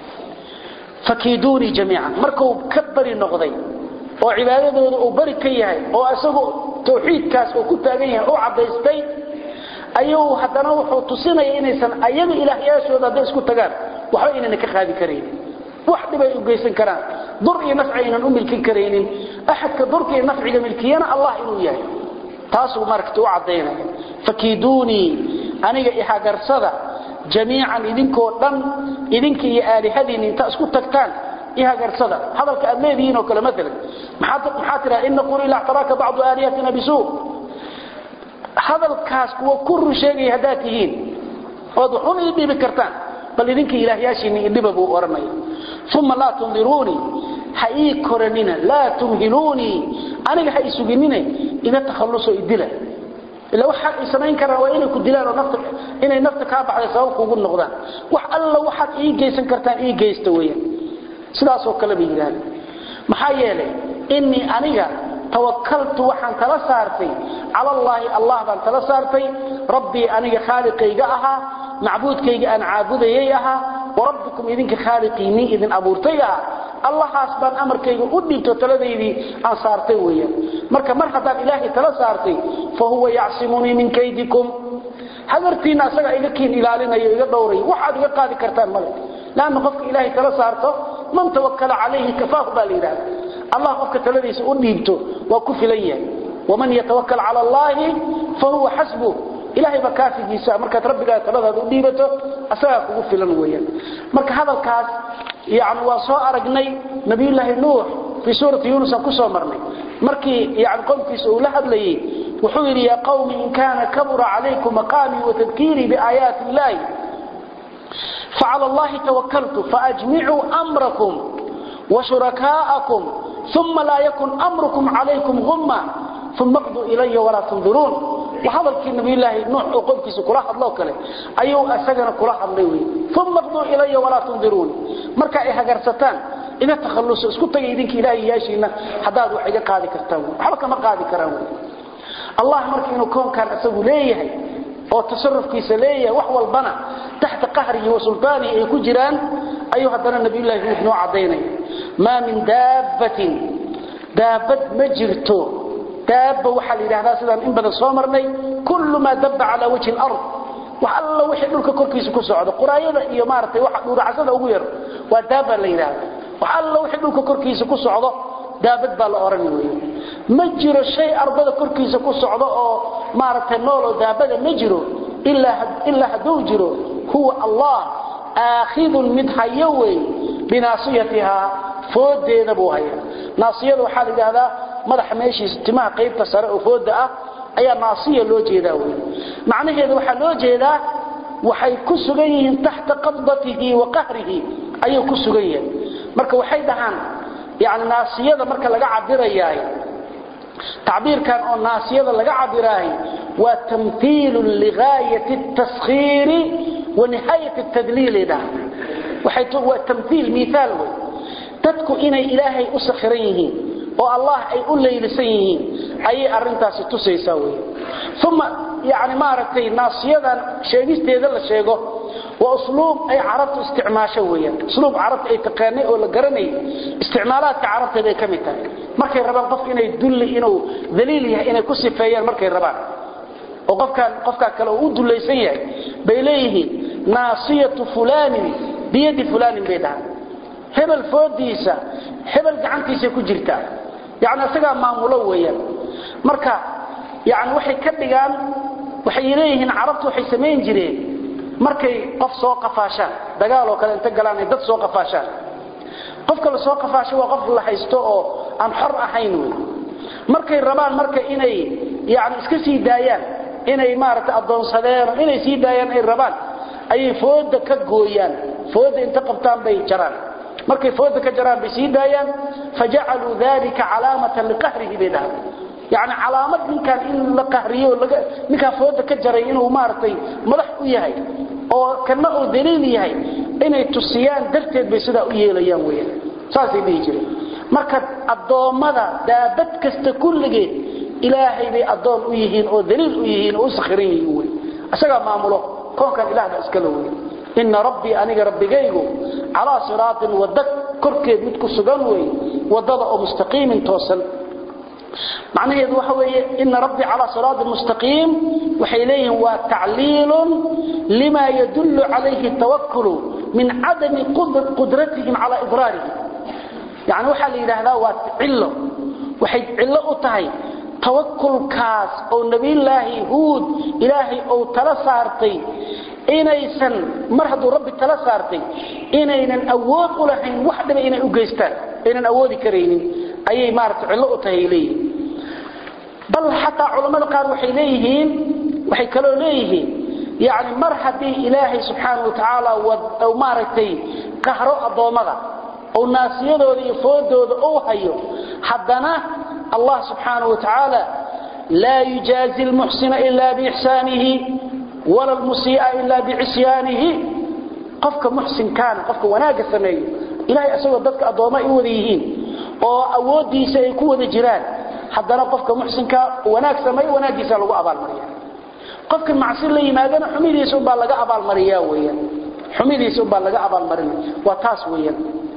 A: فكيدوني جميعا مركو كبري نقضي oo cibaadadooda uu bari ka yahay oo asagu tawxiidkaas uu ku taagan yahay oo cadeystay ayuu hadana wuxuu tusinaya inaysan ayaga ilaahiyaashooda dad isku tagaan waxa inaan ka qaadi kareen wax dibay u geysan karaan dur iyo nafciina u milkin kareenin ahadka durka iyo nafciga milkiyana allah inuu yahay taas uu markii uu cadeynay fakiiduni aniga ihagarsada جميعا إذنكو دم إذنك يا آلهدين انت اسكو تكتان إيها قرصدا هذا الكأميدين وكلا مثلا محاترة إن قولي لاعتراك بعض آلهتنا بسوء هذا الكاس هو كل شيء هداتهين وضحون إذني بكرتان بل إذنك إلهياشيني إذني ببو ورمي ثم لا تنظروني حقيق كورنين لا تمهلوني أنا حقيق سجنين إذا تخلصوا إدلا إلا واحد إسمين كرا وإنه كدلان ونفتك إنه نفتك هذا على سوق وقول نقدان وح الله واحد إيه جيسن كرتان إيه جيس تويا سلاسو كلامي هذا محيالي إني أنا توكلت وحن تلسارتي على الله الله بان تلسارتي ربي أنا خالقي جاءها معبودكي أنا عابديها وربكم إذنك خالقيني إذن أبورتيها الله حسبان أمركي أدنتو تلذيذي أن صارتي ويا مركا مرحبا إلهي تلسارتي فهو يعصمني من كيدكم حذرتينا سقع إلكين إلالينا إلى دوري وحد يقاذي كرتان ملك لأنه قفك إلهي تلسارته من توكل عليه كفاه بالإله الله قفك تلذيذي أدنتو وكف ليه ومن يتوكل على الله فهو حسبه إلهي بكافي جيسا مركا ربك تلذيذي أدنبته أساق وقف لنويا مركا هذا الكاس يعني وصاء رجني نبي الله نوح في سورة يونس كسو مرني مركي يعني قوم في سؤالها لي وحول يا قوم إن كان كبر عليكم مقامي وتذكيري بآيات الله فعلى الله توكلت فأجمعوا أمركم وشركاءكم ثم لا يكن أمركم عليكم غمة ثم اقضوا إلي ولا تنظرون وهذا النبي الله نوح وقوم في سكراح الله كله أيوه أسجن كراح الله ثم اقضوا إلي ولا تنظرون marka ay hagarsataan ina takhalluso isku tagay idinka ilaahay yaashina hadaad wax iga qaadi kartaan waxa kama qaadi karaan Allah markii inuu koonkan asagu leeyahay oo tasarrufkiisa leeyahay wax walbana taxta qahrihi wa sultaanihi ay ku jiraan ayuu hadana nabi ilaahi uu noo cadeynay ma min dabbatin dabbad majirto dabba waxa la yiraahdaa sidaan in badan soo marnay kullu ma dabba ala wajhi al-ard وحلا وحي دولك كركيس ku socdo quraayada iyo maartay waxa dhuuracada ugu yar waa daaba la yiraahdo وحلا وحي dulka korkiisa ku socdo daabad baa la oran weeyo ma jiro shay ardada korkiisa ku socdo oo maartay nool oo daabada ma jiro illa illa haduu jiro huwa Allah aakhidun mid hayawi binasiyatiha foodeeda buu haya naasiyadu waxa la yiraahdaa madax meeshiis timaha qaybta sare oo fooda ah ayaa naasiya loo jeedaa way macnaheedu waxa loo jeedaa waxay ku sugan yihiin taxta qabdatihi wa qahrihi ayuu ku sugan yahay marka waxay dhahan yaani naasiyada marka laga cabirayo تعبيرkan oo naasiyada laga cabirayo waa tamthil lighayat at-taskhir wa nihayat at-tadlil ida waxay waa tamthil mithal dadku inay ilaahay u sakhiran yihiin oo Allah ay u leeylisan yihiin ay arintaasi tusaysaa way thumma yaani maartay naasiyadan sheegisteeda la sheego waa usluub ay carabtu isticmaasho weeyaan usluub carab ay taqaanay oo la garanay isticmaalaadka carabta ay kamid tahay markay rabaan qof inay dulli inuu daliil yahay inay ku sifeeyaan markay rabaan oo qofkan qofka kale uu dulaysan yahay bay leeyihiin naasiyatu fulani biyadi fulani bayda hebel foodiisa hebel gacantiisa ku jirta يعني أسجع معمولة وياه مركا يعني وحي كدجان وحي إليهن عرفت وحي سمين جري مركي قف سوق فاشان دجالو كذا أنت جلان يدت سوق فاشان قف كل سوق فاشان وقف الله يستوى عن حر أحينه مركي الربان مركي إني يعني إسكسي دايان إني مارت أضون صدير إني سي دايان الربان أي فود كجويان فود أنت قبطان بيجران markay fooda ka jaraan bisiidayaan faja'alu dhalika alamatan liqahrihi bidah yaani calaamad ninkan in la qahriyo laga ninka fooda ka jaray inuu maartay madax u yahay oo kana uu daliil yahay inay tusiyaan darteed bay sida u yeelayaan weeyaan saasay dhigeen marka adoomada daabad kasta kulligeed ilaahay bay adoon u yihiin oo daliil u yihiin oo sakhirin yihiin asaga maamulo koonkan ilaahay iska leeyahay إن ربي أنا ربي جيجو على صراط ودك كركيد متكو سجنوي وضلع مستقيم توصل معناه يدو حوي إن ربي على صراط مستقيم وحيليه وتعليل لما يدل عليه التوكل من عدم قدرتهم على إضراره يعني وحال إلى وعله وحي عله أطهي توكل كاس أو نبي الله هود إلهي أو تلسارتي inaysan mar hadduu rabbi tala saartay inaynan awood u lahayn wax dhiba inay u geystaan inaan awoodi karaynin ayay maaragtay cillo u tahay leeyihiin bal xataa culamada qaar waxay leeyihiin waxay kaloo leeyihiin yani mar haddii ilaahay subxaanahu watacaala uu maaragtay qahro addoommada oo naasiyadooda iyo foodooda uu hayo haddana allah subxaanahu watacaala laa yujaazi lmuxsina ilaa biixsaanihi ولا المسيء إلا بعصيانه قفك محسن كان قفك وناقة سميه إلهي أسوى ضدك أضوماء وذيهين وأودي سيكون جيران حضنا قفك محسن كان وناقة سميه وناقة سألوا أبا المريا قفك المعصر لي ماذا حميد يسوب لك أبا المريا ويا حميد يسوب لك أبا المريا وتاس ويا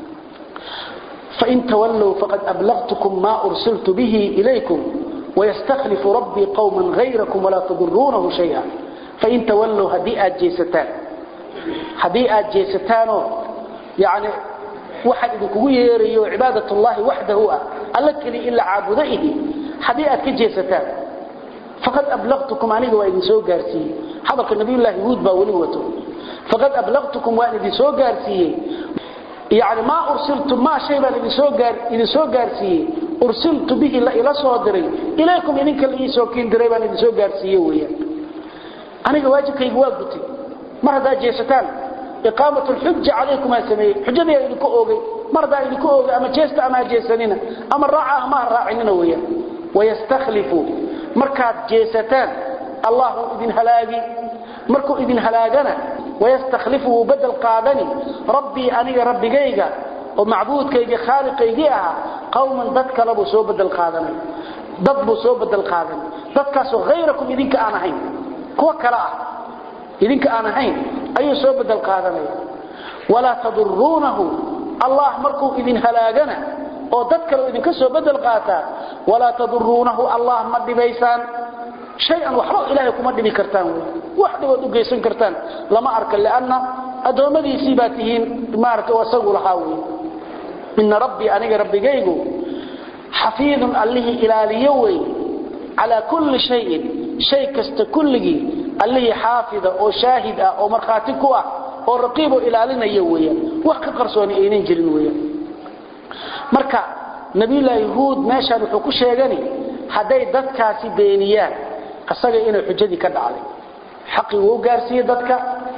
A: فإن تولوا فقد أبلغتكم ما أرسلت به إليكم ويستخلف ربي قوما غيركم ولا تضرونه شيئا فإن تولوا هديئات جيستان هديئات جيستانو يعني واحد يقول يريو عبادة الله وحده هو ألكني إلا عابدئه هديئات كجيستان فقد أبلغتكم عنه وإذن سوء قارسي حضرك النبي الله يهود باولوته فقد أبلغتكم وإذن سوء قارسي يعني ما أرسلتم ما شيء إذن سوء قارسي أرسلت به إلى صادري إليكم إنك اللي سوكين دريبا إذن سوء قارسي ويا أنا واجبكيgu waa gutay mar hada jeesataan iqaamatu hujja alaykum asmay hujjada idinku oogay mar hada idinku oogay ama jeesta ama jeesanina ama raaca ma raacinina weeya wayastakhlifu markaad jeesataan allah idin halaagi markuu idin halaagana wayastakhlifu badal qaadani rabbi aniga rabbigayga oo macbuudkayga khaaliqayga ah qawman dad kale buu soo badal qaadanay dad buu soo badal qaadanay dadkaas oo غيركم idinka aan ahayn kuwa kala ah idinka aan ahayn ayuu soo badal qaadanay wala tadurrunahu allah markuu idin halaagana oo dad kale idinka soo badal qaata wala tadurrunahu allah ma dhibaysan shay'an waxba ilaahay kuma dhibi kartaan wax dhibood u geysan kartaan lama arka laana adoomadiisii baatihiin maarka wasagu lahaaway inna rabbi aniga rabbigaygu xafiidun allihi ilaaliyaway على كل شيء شيء كست كله اللي حافظ او شاهد او مرخاتي كو او رقيب ilaalinaya weeyaan wax ka qarsoon ineen jirin weeyaan marka nabi la yahuud meesha wuxuu ku sheegani haday dadkaasi beeniyaan asaga inuu xujadi ka dhacday xaqi uu gaarsiiyay dadka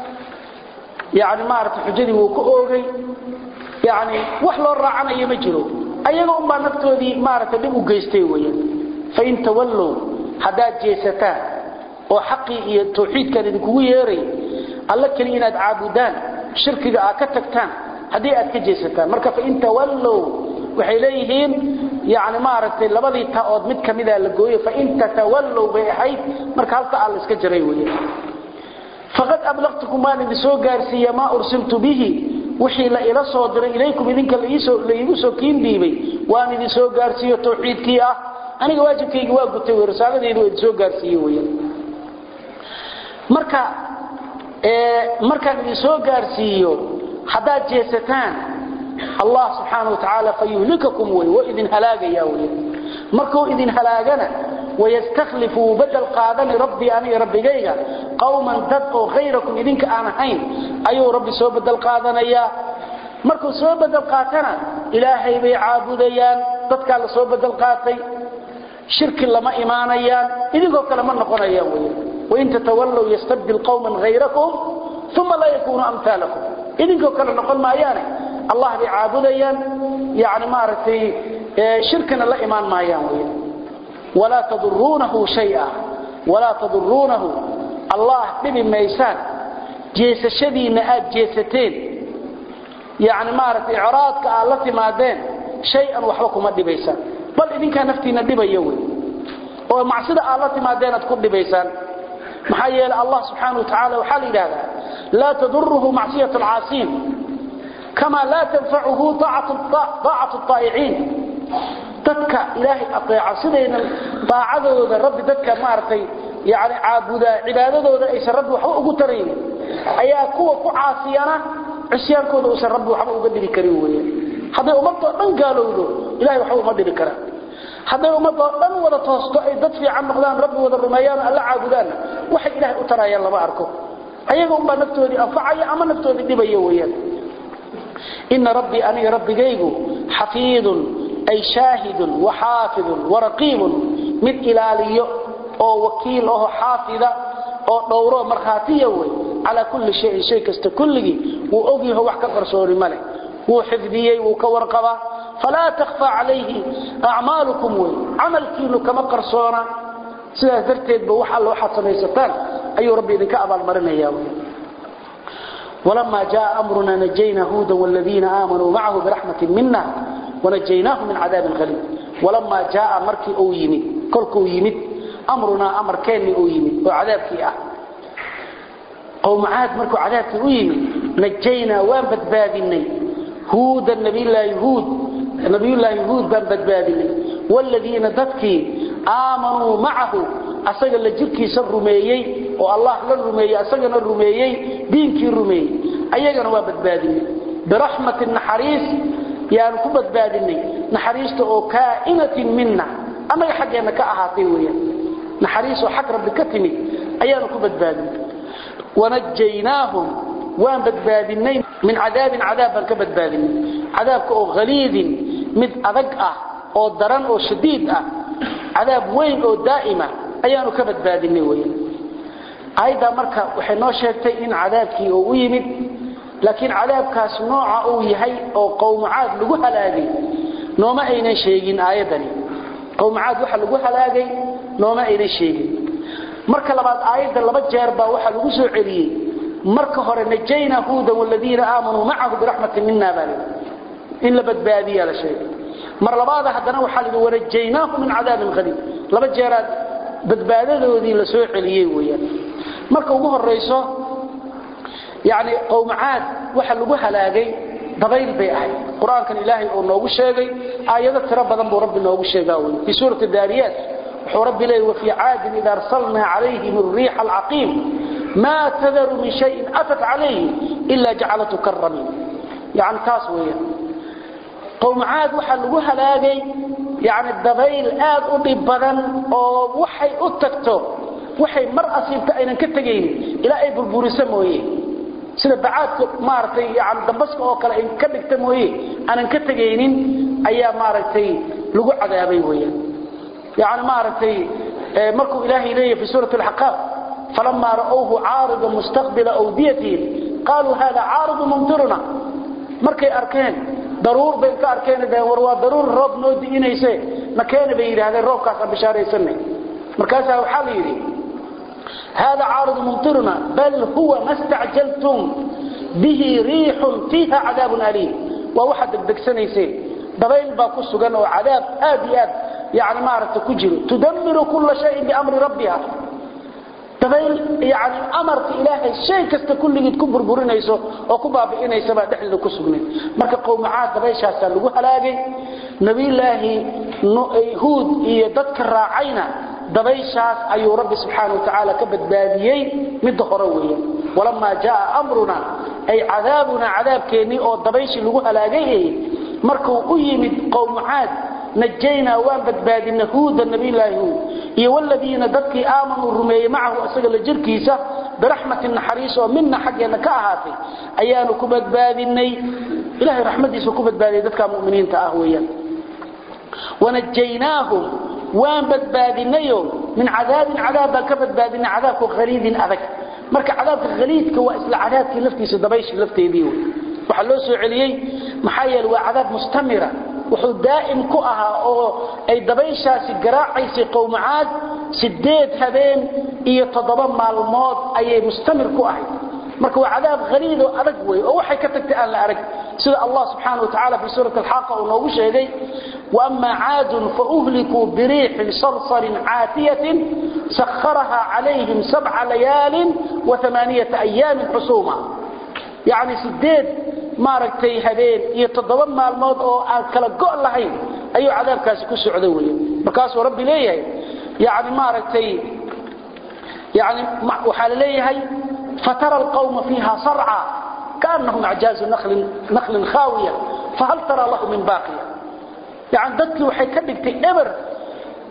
A: yaani ma aragtay xujadi uu ku oogay yaani wax loo raacanayo ma jiro ayaga umba naftoodii ma aragtay dib u geystay weeyaan فإن تولوا حداد جيستان وحقي التوحيد كان يدكو ييري الله كان يناد عابدان شركه اكتكتان هدي ادك جيستان marka فإن تولوا وحيليهم يعني ما aragtay labadii taood mid kamida la gooyo فإن تتولوا بحيث marka halka aan iska jiray weeye فقد أبلغتكم ما نبي سو غارسيه ما أرسلت به وحي لا إلى صادر إليكم إذنك اللي يسو كين ديبي وأنا نبي سو غارسيه توحيدكي ah aniga waajibkayga waa gutay risaaladeydu way soo gaarsiiyay weeyaan marka ee marka idin soo gaarsiiyo hadaa jeesataan Allah subhanahu wa ta'ala fayuhlikakum wa idin halaagaya weeyaan markuu idin halaagana wayastakhlifu badal qaadan rabbi ani rabbigayga qawman dadqo ghayrakum idinka aan ahayn ayuu rabbi soo badal qaadanaya markuu soo badal qaatana ilaahay bay caabudayaan dadka la soo badal qaatay شرك لما إيمانيان إذن كلا من نقنيان وإن تتولوا يستبدل قوما غيركم ثم لا يكونوا أمثالكم إذن كلا نقل ما يعني الله بعابديان يعني ما رتي شركنا لا إيمان ما يعني ولا تضرونه شيئا ولا تضرونه الله ببي ميسان جيس شدي نآت جيستين يعني ما رتي عراضك التي مادين شيئا وحوكم أدي بيسان بل إذن كان نفتينا دبيوي ومعصدة الله ما دينت كل دبيسان محيي الله سبحانه وتعالى وحال هذا لا تضره معصية العاصين كما لا تنفعه طاعة طاعة الطائعين تتكى إلهي أطيع صدينا طاعته ذا الرب تتكى مارتي يعني عابدا عبادته ذا إيس الرب وحوه ترين أيها كوة كعاصيانا عسيان كوة إيس الرب وحوه قدر كريوه هذا أمضى من قالوا له إلهي وحوه قدر كرام هذا أمضى من ولا تصدق دد في عن مقدام رب وذا الرميان ألا عابدان وحي إلهي أترى يلا ما أركو ayaga umba naftoodii anfacaya ama naftoodii dhibaya weeyaan inna rabbi ani rabbigaygu xafiidun ay shaahidun wa xaafidun wa raqiibun mid ilaaliyo oo wakiil oo xaafida oo dhowro marxaatiya way ala kulli shay shay kasta kulligi uu ogyahay wax ka qarsooni male uu xifdiyay uu ka warqaba fala takhfa alayhi a'malukum wa amalkiinu kama qarsoona sidaas darteed ba waxa loo xasamaysataan ayuu rabbi idinka abaal marinaya ولما جاء أمرنا نجينا هودا والذين آمنوا معه برحمة منا ونجيناهم من عذاب غليظ ولما جاء مركي أو يمد كلكو يمد أمرنا أمر كان أو يمد وعذاب فيه قوم عاد مركو عذاب فيه أو يمد نجينا وان بدبادني هودا النبي الله يهود النبي الله يهود بان بدبادني والذين ذاتكي آمنوا معه أسجل لجركي سر رميي والله للرميي أسجل الرميي دينكي الرميي أيضا هو بدبادني برحمة النحريس يعني كو بدبادني نحريس أو كائنة منا أما يحق أنك أهاتيويا نحريس وحق رب كتمي أيضا كو بدبادني ونجيناهم وان بدبادني من عذاب عذابا كبدبادني عذابك أو غليظ من أذقه أو دران أو شديد عذاب وين أو دائمة أيانو كبدبادني وين أيضا مركا waxay noo sheegtay in cadaabkii uu yimid laakiin cadaabkaas nooca uu yahay oo qowmaad lagu halaagay nooma aynan sheegin aayadani qowmaad waxa lagu halaagay nooma aynan sheegin marka labaad aayada laba jeer baa waxa lagu soo celiyay marka hore najayna huuda walladina aamanu ma'ahu bi rahmatin minna bali in la badbaadiya la sheegay mar labaad hadana waxa lagu warajaynaahum min cadaabin ghaliib laba jeeraad badbaadadoodii la soo celiyay weeyaan marka ugu horeyso yaani qowmaad waxa lagu halaagay dabayl bay ahay quraankan ilaahay oo noogu sheegay aayado tira badan buu rabbi noogu sheegay fi suurati daariyat wuxuu rabbi leeyahay wa fi aad idha arsalna alayhim ar-rih al-aqim ma tadharu min shay'in atat alayhi illa ja'alatu karramin yaani taas weeyaan qowmaad waxa lagu halaagay يعني الدبيل آد أضي بدن أو وحي أتكتو وحي مرأة سيبتا أينا كتغين إلى أي بربوري سمويه سيدا بعاد مارتي يعني دنبسك أو كلا إن كبك تمويه أنا كتغين أيا مارتي لقوع عذابي ويا يعني مارتي مركو إلهي إليه في سورة الحقاف فلما رأوه عارض مستقبل أوديتهم قالوا هذا عارض ممطرنا مركي أركان ضرور بين كاركين ده وروا ضرور رب نودي إنيسه مكان بيد هذا الرب كاس بشارة سنة مركزها وحالي هذا عارض ممطرنا بل هو ما استعجلتم به ريح فيها عذاب أليم وواحد بدكسنة يسي ضبيل باكوس جنة وعذاب آبيات يعني ما عرفت كجري تدمر كل شيء بأمر ربها ضبيل يعني أمرت إلهي الشيء كست كل جد كبر برينيسو أو كباب إنيسو بعد حل كسبني مرك قوم عاد ضبيشها سلوه هلاجي نبي الله هود يدك الراعينا ضبيشها أي رب سبحانه وتعالى كبد باديي مد خرويه ولما جاء أمرنا أي عذابنا عذاب كيني أو ضبيش لوه هلاجي مركو أيمد قوم عاد نجينا وان بدبادنا هود النبي الله هود iyo walladina dadki aamanu rumeeyay maahu asaga la jirkiisa برحمة حريص ومنا حقنا كأهاتي أيان كبد بادني إلهي رحمتي سكبد بادي ذاتك مؤمنين تأهويا ونجيناهم وان بد بادني من عذاب عذاب كبد بادني عذاب غليظ أذك مرك عذاب غليظ كوا إسل عذاب لفتي سدبيش لفتي بيو وحلوسوا عليه محايل وعذاب مستمرة وحو دائم كؤها أو أي دبيشاسي قراعيسي قوم عاد سديد هذين إيه تضبان مع الماض أي مستمر كؤها مركو عذاب غليظ وأرقوي ووحي كتكتئان لأرق سيدة الله سبحانه وتعالى في سورة الحاقة ونوش هذي وأما عاد فأهلكوا بريح صرصر عاتية سخرها عليهم سبع ليال وثمانية أيام حسوما يعني سديد maaragtay habeen iyo toddoba maalmood oo aan kala go'o lahayn ayuu cadaabkaasi ku socday weey markaas uu rabbi leeyahay yaani maaragtay yaani waxa la leeyahay fatara alqawma fiha sar'a kaannahum a'jaz nakhl nakhl khawiya fahal tara lahu min baqiya yaani dadkii waxay ka dhigtay eber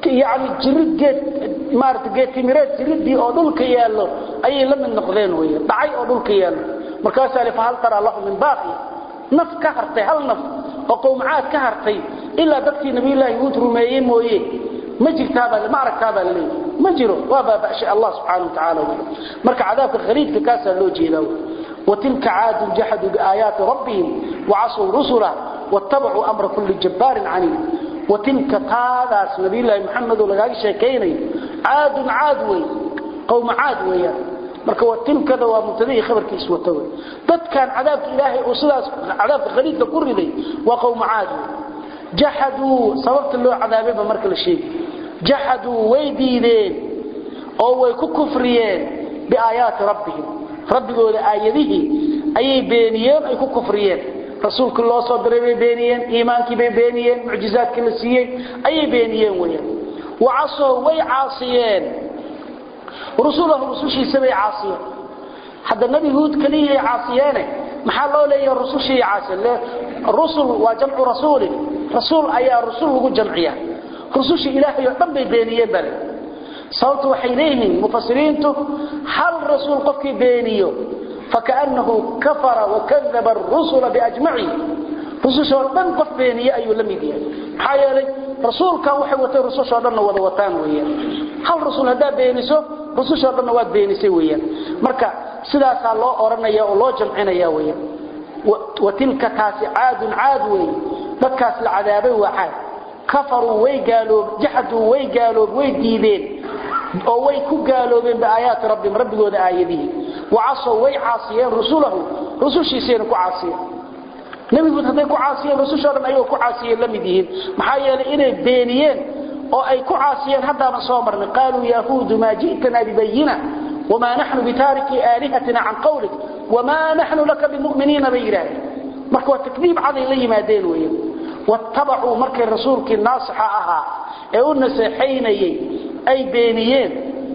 A: يعني جريد جيت مارت جيت ميرات جريدي او دولك يالو اي لم نقدين ويه دعي او دولك يالو markaas ay faal tara Allah min baaqi naf ka hartay hal naf oo qowmaad ka hartay illa dadkii nabi ilaahi uu rumeeyay mooyee ma jirtaaba ma aragtaaba leey ma jiro waa baa baashi Allah subhanahu wa ta'ala marka cadaabka khaliidka kaas loo jeedaa وتلك عاد جحدوا بآيات ربهم وعصوا رسله واتبعوا أمر كل جبار عنيد وتلك تاداس نبي الله محمد ولغاي شيكيني عاد عادوي قوم عادوي marka watilkada waa mutadii khabarkiis wato dadkan cadaabka ilaahay oo sidaas cadaabka khaliidka ku riday waa qowm aad jahadu sababta loo cadaabay marka la sheegay jahadu waydiideen oo way ku kufriyeen bi aayaat rabbihim rabbigooda aayadihi ayay beeniyeen ay ku kufriyeen rasuulka loo soo diray bay beeniyeen iimaankii bay beeniyeen mucjizaadkii la siiyay ayay beeniyeen weeyaan wa'asoo way caasiyeen رسوله رسوشي سبي عاصيه حتى النبي هود كليه عاصيانه ما لو ليه رسوشي عاصي الرسل وجمع رسول رسول ايا رسول لو جمعيه رسوشي الهي دم بينيه بل صوت وحيلين مفسرينته هل رسول قفك بينيه فكانه كفر وكذب الرسل باجمعين رسوشي دم قف بينيه ايو لميديه حيالي رسول كان وحي وتي رسوشي دم ودا وتان ويا هل رسول هدا بينيسو رسوشي دم واد بينيسي ويا marka sidaas loo oranaya oo loo jamcinaya weeyaan watilka taasi aad aad weey dadkaas la cadaabay waxa kafaru way gaaloob jahadu way gaaloob way diideen oo way ku gaaloobeen baayaat rabbim rabbigooda aayadihi wa'asaw way caasiyeen rasuulahu rusushiiseen ku caasiyeen nabigu haday ku caasiyeen rusushoodan ayuu ku caasiyeen lamidiin maxaa yeelay inay beeniyeen oo ay ku caasiyeen hadda ma soo marnay qaalu yahuudu ma ji'tana bibayina وما نحن بتارك آلهتنا عن قولك وما نحن لك بمؤمنين بيران مركوا التكذيب عضي لي ما دين ويه واتبعوا مركي رسولك الناصحة أها ايونا سيحيني أي بينيين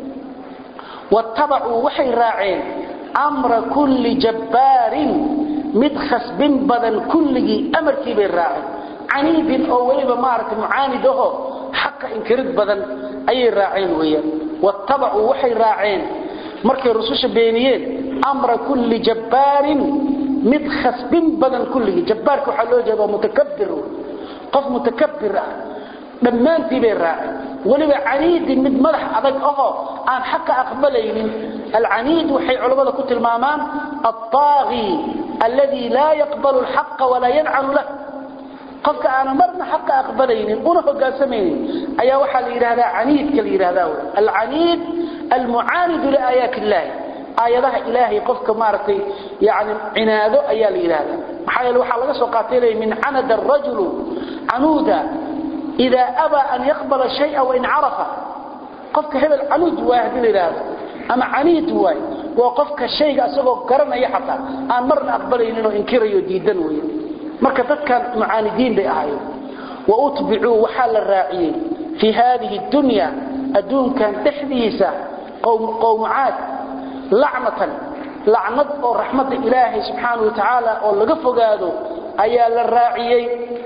A: واتبعوا وحي راعين أمر كل جبار مدخس بن بدن كل أمر كبير راعين عنيد أو ويبا مارك معانده حق انكرد بدن أي راعين ويه واتبعوا وحي راعين markay rususha beeniyeen amra kulli jabbaarin mid khasbin badan kulli jabbaarku waxa loo jeedaa mutakabbir qof mutakabbir ah dhamaantii bay raacay waliba aniid mid madax adag ah aan xaq aqbalaynin al-aniid waxay culimada ku tilmaamaan at-taaghi alladhi la yaqbalu al-haqq wa la yad'anu lahu qofka aan marna xaq aqbalaynin una hoggaansamaynin ayaa waxa la yiraahdaa aniid kala yiraahdaa al-aniid المعاند لآيات الله آياتها إلهي قفك مارتي يعني عناده أيال إله محايا الوحى لغا سوقاتيلي من عند الرجل عنودا إذا أبى أن يقبل الشيء وإن عرفه قفك هذا العنود واحد الإله أما عنيد واحد وقفك الشيء أسوه قرن يحطى أن مرنا أقبله إنه إنكره يديدن ويه مركزت كان معاندين بآيه وأتبعوا وحال الراعيين في هذه الدنيا أدون كان تحديثا قوم قوم عاد لعنة لعنة ورحمة إلهي سبحانه وتعالى واللي فقادوا أيا للراعيين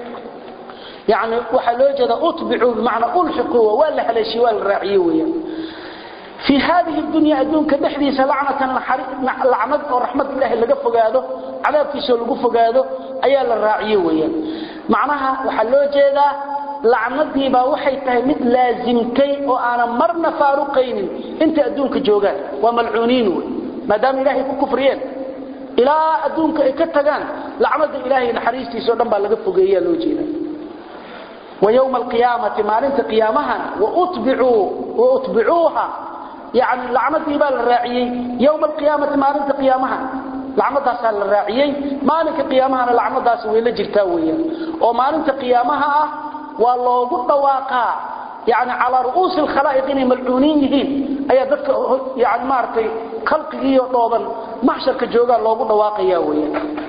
A: يعني وحلوجد أطبعوا بمعنى ألحقوا ولا على شوال الراعيين في هذه الدنيا أدون كان تحديثا لعنة لعنة ورحمة إلهي اللي فقادوا عذاب كيسو اللي فقادوا أيا للراعيين معناها وحلوجد لعنتي با waxay tahay mid laazimkay oo aan marna faaruqayn inta adduunka joogan waa malcuuniin maadaama ilaahay ku kufriyeen ila adduunka ay ka tagaan lacnada ilaahay naxariistiisa dhan baa laga fogeeyaa loo jeedaa wa yawm alqiyamati maalinta qiyamaha wa utbi'u wa utbi'uha yani lacnati baa la raaciyay yawm alqiyamati maalinta qiyamaha lacnadaas la raaciyay maalinta qiyamaha lacnadaas way la jirtaa weeyaan oo maalinta qiyamaha ah والله دواقا يعني على رؤوس الخلائق ملعونين اي دك يعني مارتي خلقي دوبن محشرك جوغا لوغو دواقيا ويه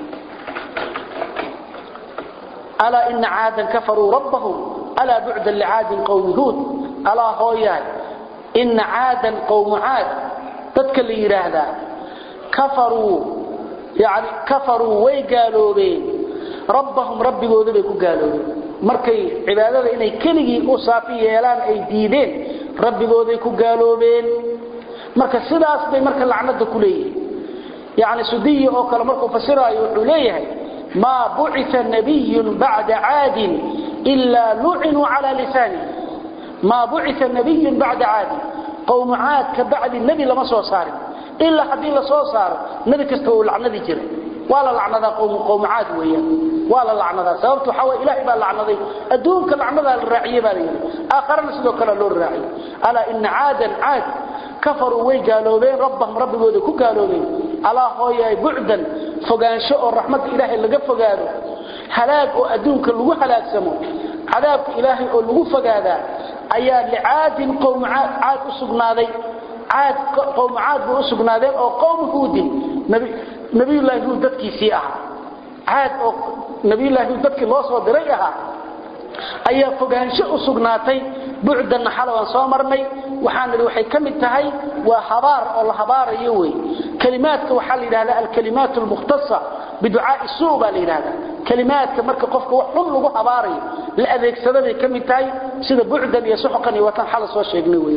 A: الا ان عادا كفروا ربهم الا بعدا لعاد قوم هود الا هويان ان عادا قوم عاد دك اللي يراهدا كفروا يعني كفروا وي قالوا بي ربهم ربي غودبي كو قالوا markay cibaadada inay keligii u saafi yeelaan ay diideen rabbigooday ku gaaloobeen marka sidaas bay marka lacnada ku leeyihiin yaani sudiyi oo kale markuu fasiraayo wuxuu leeyahay ma bu'itha nabiyyun ba'da 'aad illa lu'inu 'ala lisani ma bu'itha nabiyyun ba'da 'aad qawm 'aad ka ba'di nabi lama soo saarin illa hadii la soo saaro nabi kasta oo lacnadi jiray wala lacnada qawm qawm 'aad weeyaan wala lacnada sababtu xawaa ilaahi baa lacnaday adduunka lacnada la raaciye baa leeyahay aakhirna sidoo kale loo raaciyo ala in 'aadan 'aad kafaru way gaaloobeen rabbahum rabbigooda ku gaaloobeen ala hooyay bu'dan fogaansho oo raxmad ilaahi laga fogaado halaag oo adduunka lagu halaagsamo cadaabka ilaahi oo lagu fogaada ayaa li'aadin qawm 'aad u sugnaaday 'aad qawm 'aad u sugnaadeen oo qawm huud nabi nabi ilaahi huud dadkiisii ah 'aad oo nabi ilaahi huud dadkii loo soo diray ah ayaa fogaansho u sugnaatay bu'dan xalawan soo marnay waxaan waxay kamid tahay waa habaar oo la habaarayo way kalimaadka waxa la yiraahdaa al kalimaatu al mukhtassa bidu'a isuba la yiraahdaa kalimaadka marka qofka wax xun lagu habaarayo la adeegsaday kamid tahay sida bu'dan iyo suxqan iyo watan xal soo sheegnay way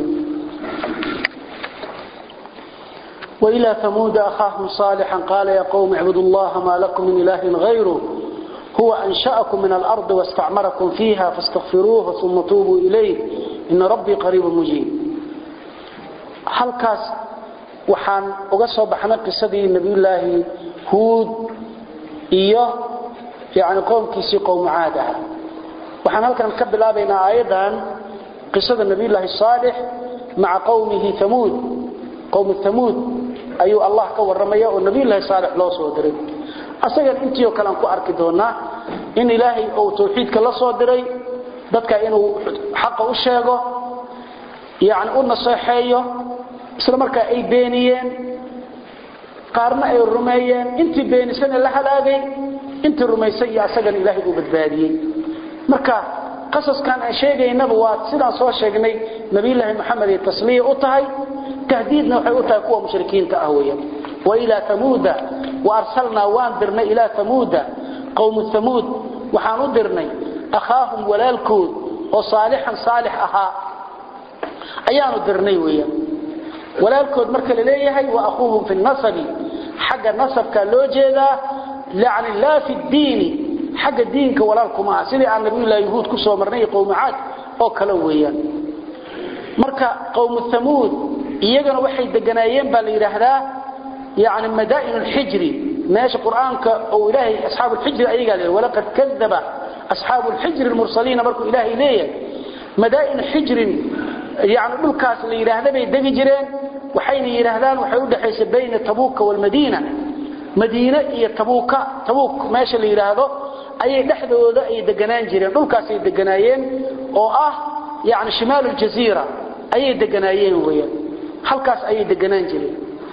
A: وإلى ثمود أخاهم صالحا قال يا قوم اعبدوا الله ما لكم من إله غيره هو أنشأكم من الأرض واستعمركم فيها فاستغفروه ثم توبوا إليه إن ربي قريب مجيب halkaas waxaan uga soo baxnay qisadii nabi ilaahi huud iyo yaani qoomkiisii qoom aad ah waxaan halkan ka bilaabaynaa aayadan qisada nabi ilaahi saalix ma'a qawmihi thamud qawm thamud ayu allah ka waramaya oo nabi ilaahi saalix loo soo diray asaga intii kale aan ku arki doonaa in ilaahi oo tawxiidka la soo diray dadka inuu xaq u sheego yaani u nasaxeeyo isla markaa ay beeniyeen qaarna ay rumeeyeen intii beenisan la halaagay intii rumeysay asaga ilaahi uu badbaadiyay marka qasaskan aan sheegaynaba waa sidaan soo sheegnay nabi ilaahi maxamed ee tasliye u tahay tahdiidna waxay u tahay kuwa mushrikiinta ah weeyaan wa ila thamud wa arsalna waan dirna ila thamud qawm thamud waxaan u dirnay akhaahum walaalkood oo saalixan saalix ahaa ayaanu dirnay weeyaan walaalkood marka la leeyahay wa akhuhum fi nasabi xaga nasabka loo jeedaa yaani la fi diin xaga diinka walaalkuma sidii aan nabi ilaahi yahuud ku soo marnay qowm aad oo kala weeyaan marka qowm thamud iyagana waxay deganaayeen baa la yiraahdaa yaani madaa'in al-hijri meesha quraanka oo ilaahi ashaab al-hijri ayaga leeyahay wala qad kadaba ashaab al-hijri al-mursalin markuu ilaahi leeyahay madaa'in al-hijri يعني dhulkaas la yiraahdo bay degi jireen waxayna yiraahdaan waxay u dhaxaysa bayna tabuuk wal madiina madiina iyo tabuuka tabuuk meesha la yiraahdo ayay dhaxdooda ay deganaan jireen dhulkaas ay deganaayeen oo ah yaani shimaal al-jazeera ayay deganaayeen weeyaan halkaas ayay deganaan jireen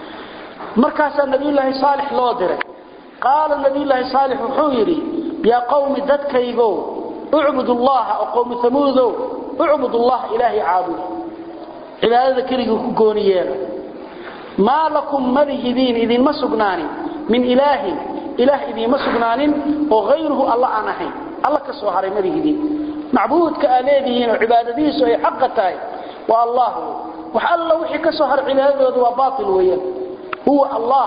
A: markaas nabi ilaahi saalix loo diray qaala nabi ilaahi saalix wuxuu yiri ya qawmi dadkaygo u'budu allaha wa qawm thamud u'budu allaha ilaahi aabud cibaadada kaliya ku gooniyeen ma lakum marhidin idin masugnaani min ilaahi ilaah idin masugnaani oo ghayruhu allah anahay allah ka soo haray marhidin macbuudka aleediin oo cibaadadiisu ay xaq tahay wa allah wa allah wixii ka soo haray cibaadadoodu waa baatil weeyaan huwa allah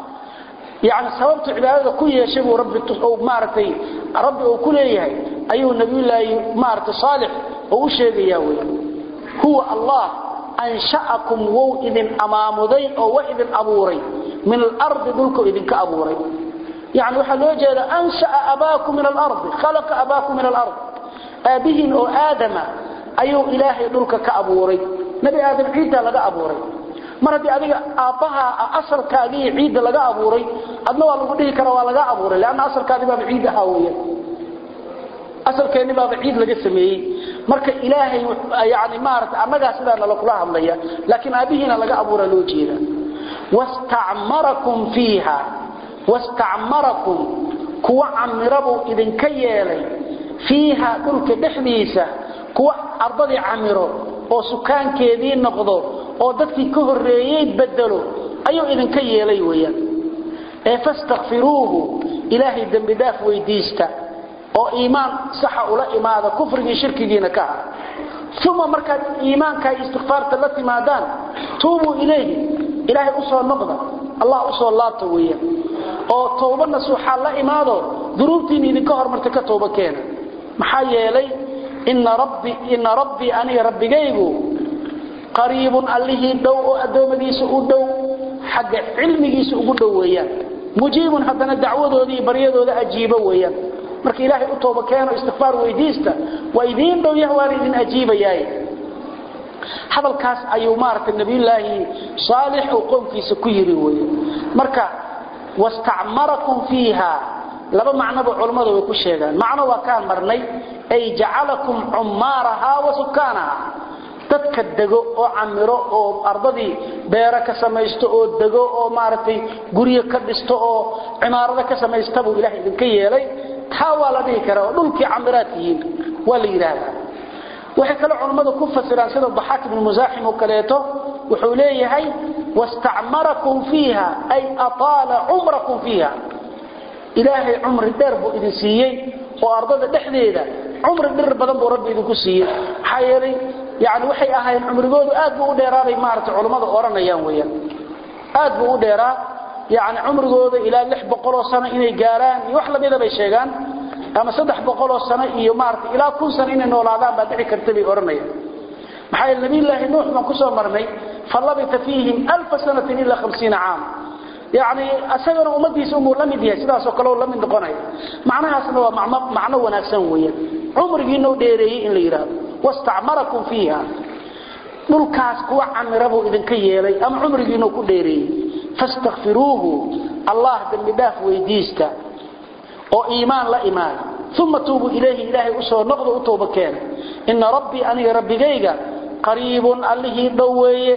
A: يعني سببت عبادته كل شيء رب او مارتي ربي او كليهي ايو نبي الله مارت صالح او شيغيا وي هو الله انشأكم و اذن امامدي او واذن ابوري من الارض دلكو اذن كابوري يعني waxa loo jeeda ansha abaakum min al-ard khalaqa abaakum min al-ard abihin oo aadama ayu ilaahi dulka ka abuuray nabi aadam ciida laga abuuray mar hadii adiga aabaha asalkaagii ciida laga abuuray adna waa lagu dhigi karaa waa laga abuuray laana asalkaadi baa ciid ah weeyaan asalkeeni baa ciid laga sameeyay marka ilaahay yaani maarta anaga sida la kula hadlaya laakiin aabihina laga abuuray loo jeeda wasta'marakum fiha wasta'marakum kuwa amirabu idin ka yeelay fiha dhulka dhexdiisa kuwa ardadi amiro oo sukaankeedii noqdo oo dadkii ka horeeyay bedelo ayuu idin ka yeelay weeyaan ee fastaghfiruhu ilaahi dambi daaf weydiista oo iimaan sax ah ula imaada kufriga shirkigiina ka ثم markaad iimaanka istighfaarta la timaadaan tuubu ilayhi ilaahi u soo noqda allah u soo laabta weeyaan oo toobadna suuxa la imaado duruubtiin idinka hormarta ka tooba keena maxaa yeelay inna rabbi inna rabbi ani rabbigaygu qariibun allihi daw oo adoomadiisa u daw xagga cilmigiisa ugu daw weeyaan mujiibun hadana dacwadoodii baryadooda ajiiba weeyaan marka ilaahi u tooba keeno istighfaar weydiista waa idin dhow yahay idin ajiibayay hadalkaas ayuu maartay nabiyullaahi saalix oo qoomkiisa ku yiri weeyo marka wasta'marakum fiha laba macnaba culimadu way ku sheegaan macna waa ka marnay ay ja'alakum ummaraha wa sukanaha dadka dago oo camiro oo ardadii beera ka sameeysto oo dago oo maartay guriga ka dhisto oo cimaarada ka sameeysta buu ilaahi idinka yeelay حاول ذيك رأوا دولك عمراتين والإرادة وحكى علماء كفة سلاسل الضحاك بن مزاحم وكليته وحوليه هاي واستعمركم فيها أي أطال عمركم فيها إلهي عمر الدرب إذن سيئي وأرضاد الدحديدة عمر الدرب بضنب ربي إذن كسيئي حيري يعني وحي أهاي عمر قولوا آدبوا ديراري مارت علماء أورانا يانويا آدبوا ديرار يعني عمر قوده إلى لح بقولو سنة إني قاران يوحل بيدا بيشيغان أما صدح بقولو سنة إيو مارت إلى كل سنة إني نولادان بادعي كرتبي أرمي محايا النبي الله نوح من كسو مرمي فلبث فيهم ألف سنة إلا خمسين عام يعني أساقنا أمدي سأمور لم يديها سيدا سوكالو لم يدقوني معناها سنوى معنى وناسنويا عمر قينو ديري إن ليراد واستعمركم فيها نلكاس كوا عمربو إذن كيالي أم عمر قينو كو ديري فاستغفروه الله بالمداف ويديستا او ايمان لا ايمان ثم توبوا اليه الهي اسو نقض وتوبه كان ان ربي اني ربي جيغا قريب الله دويه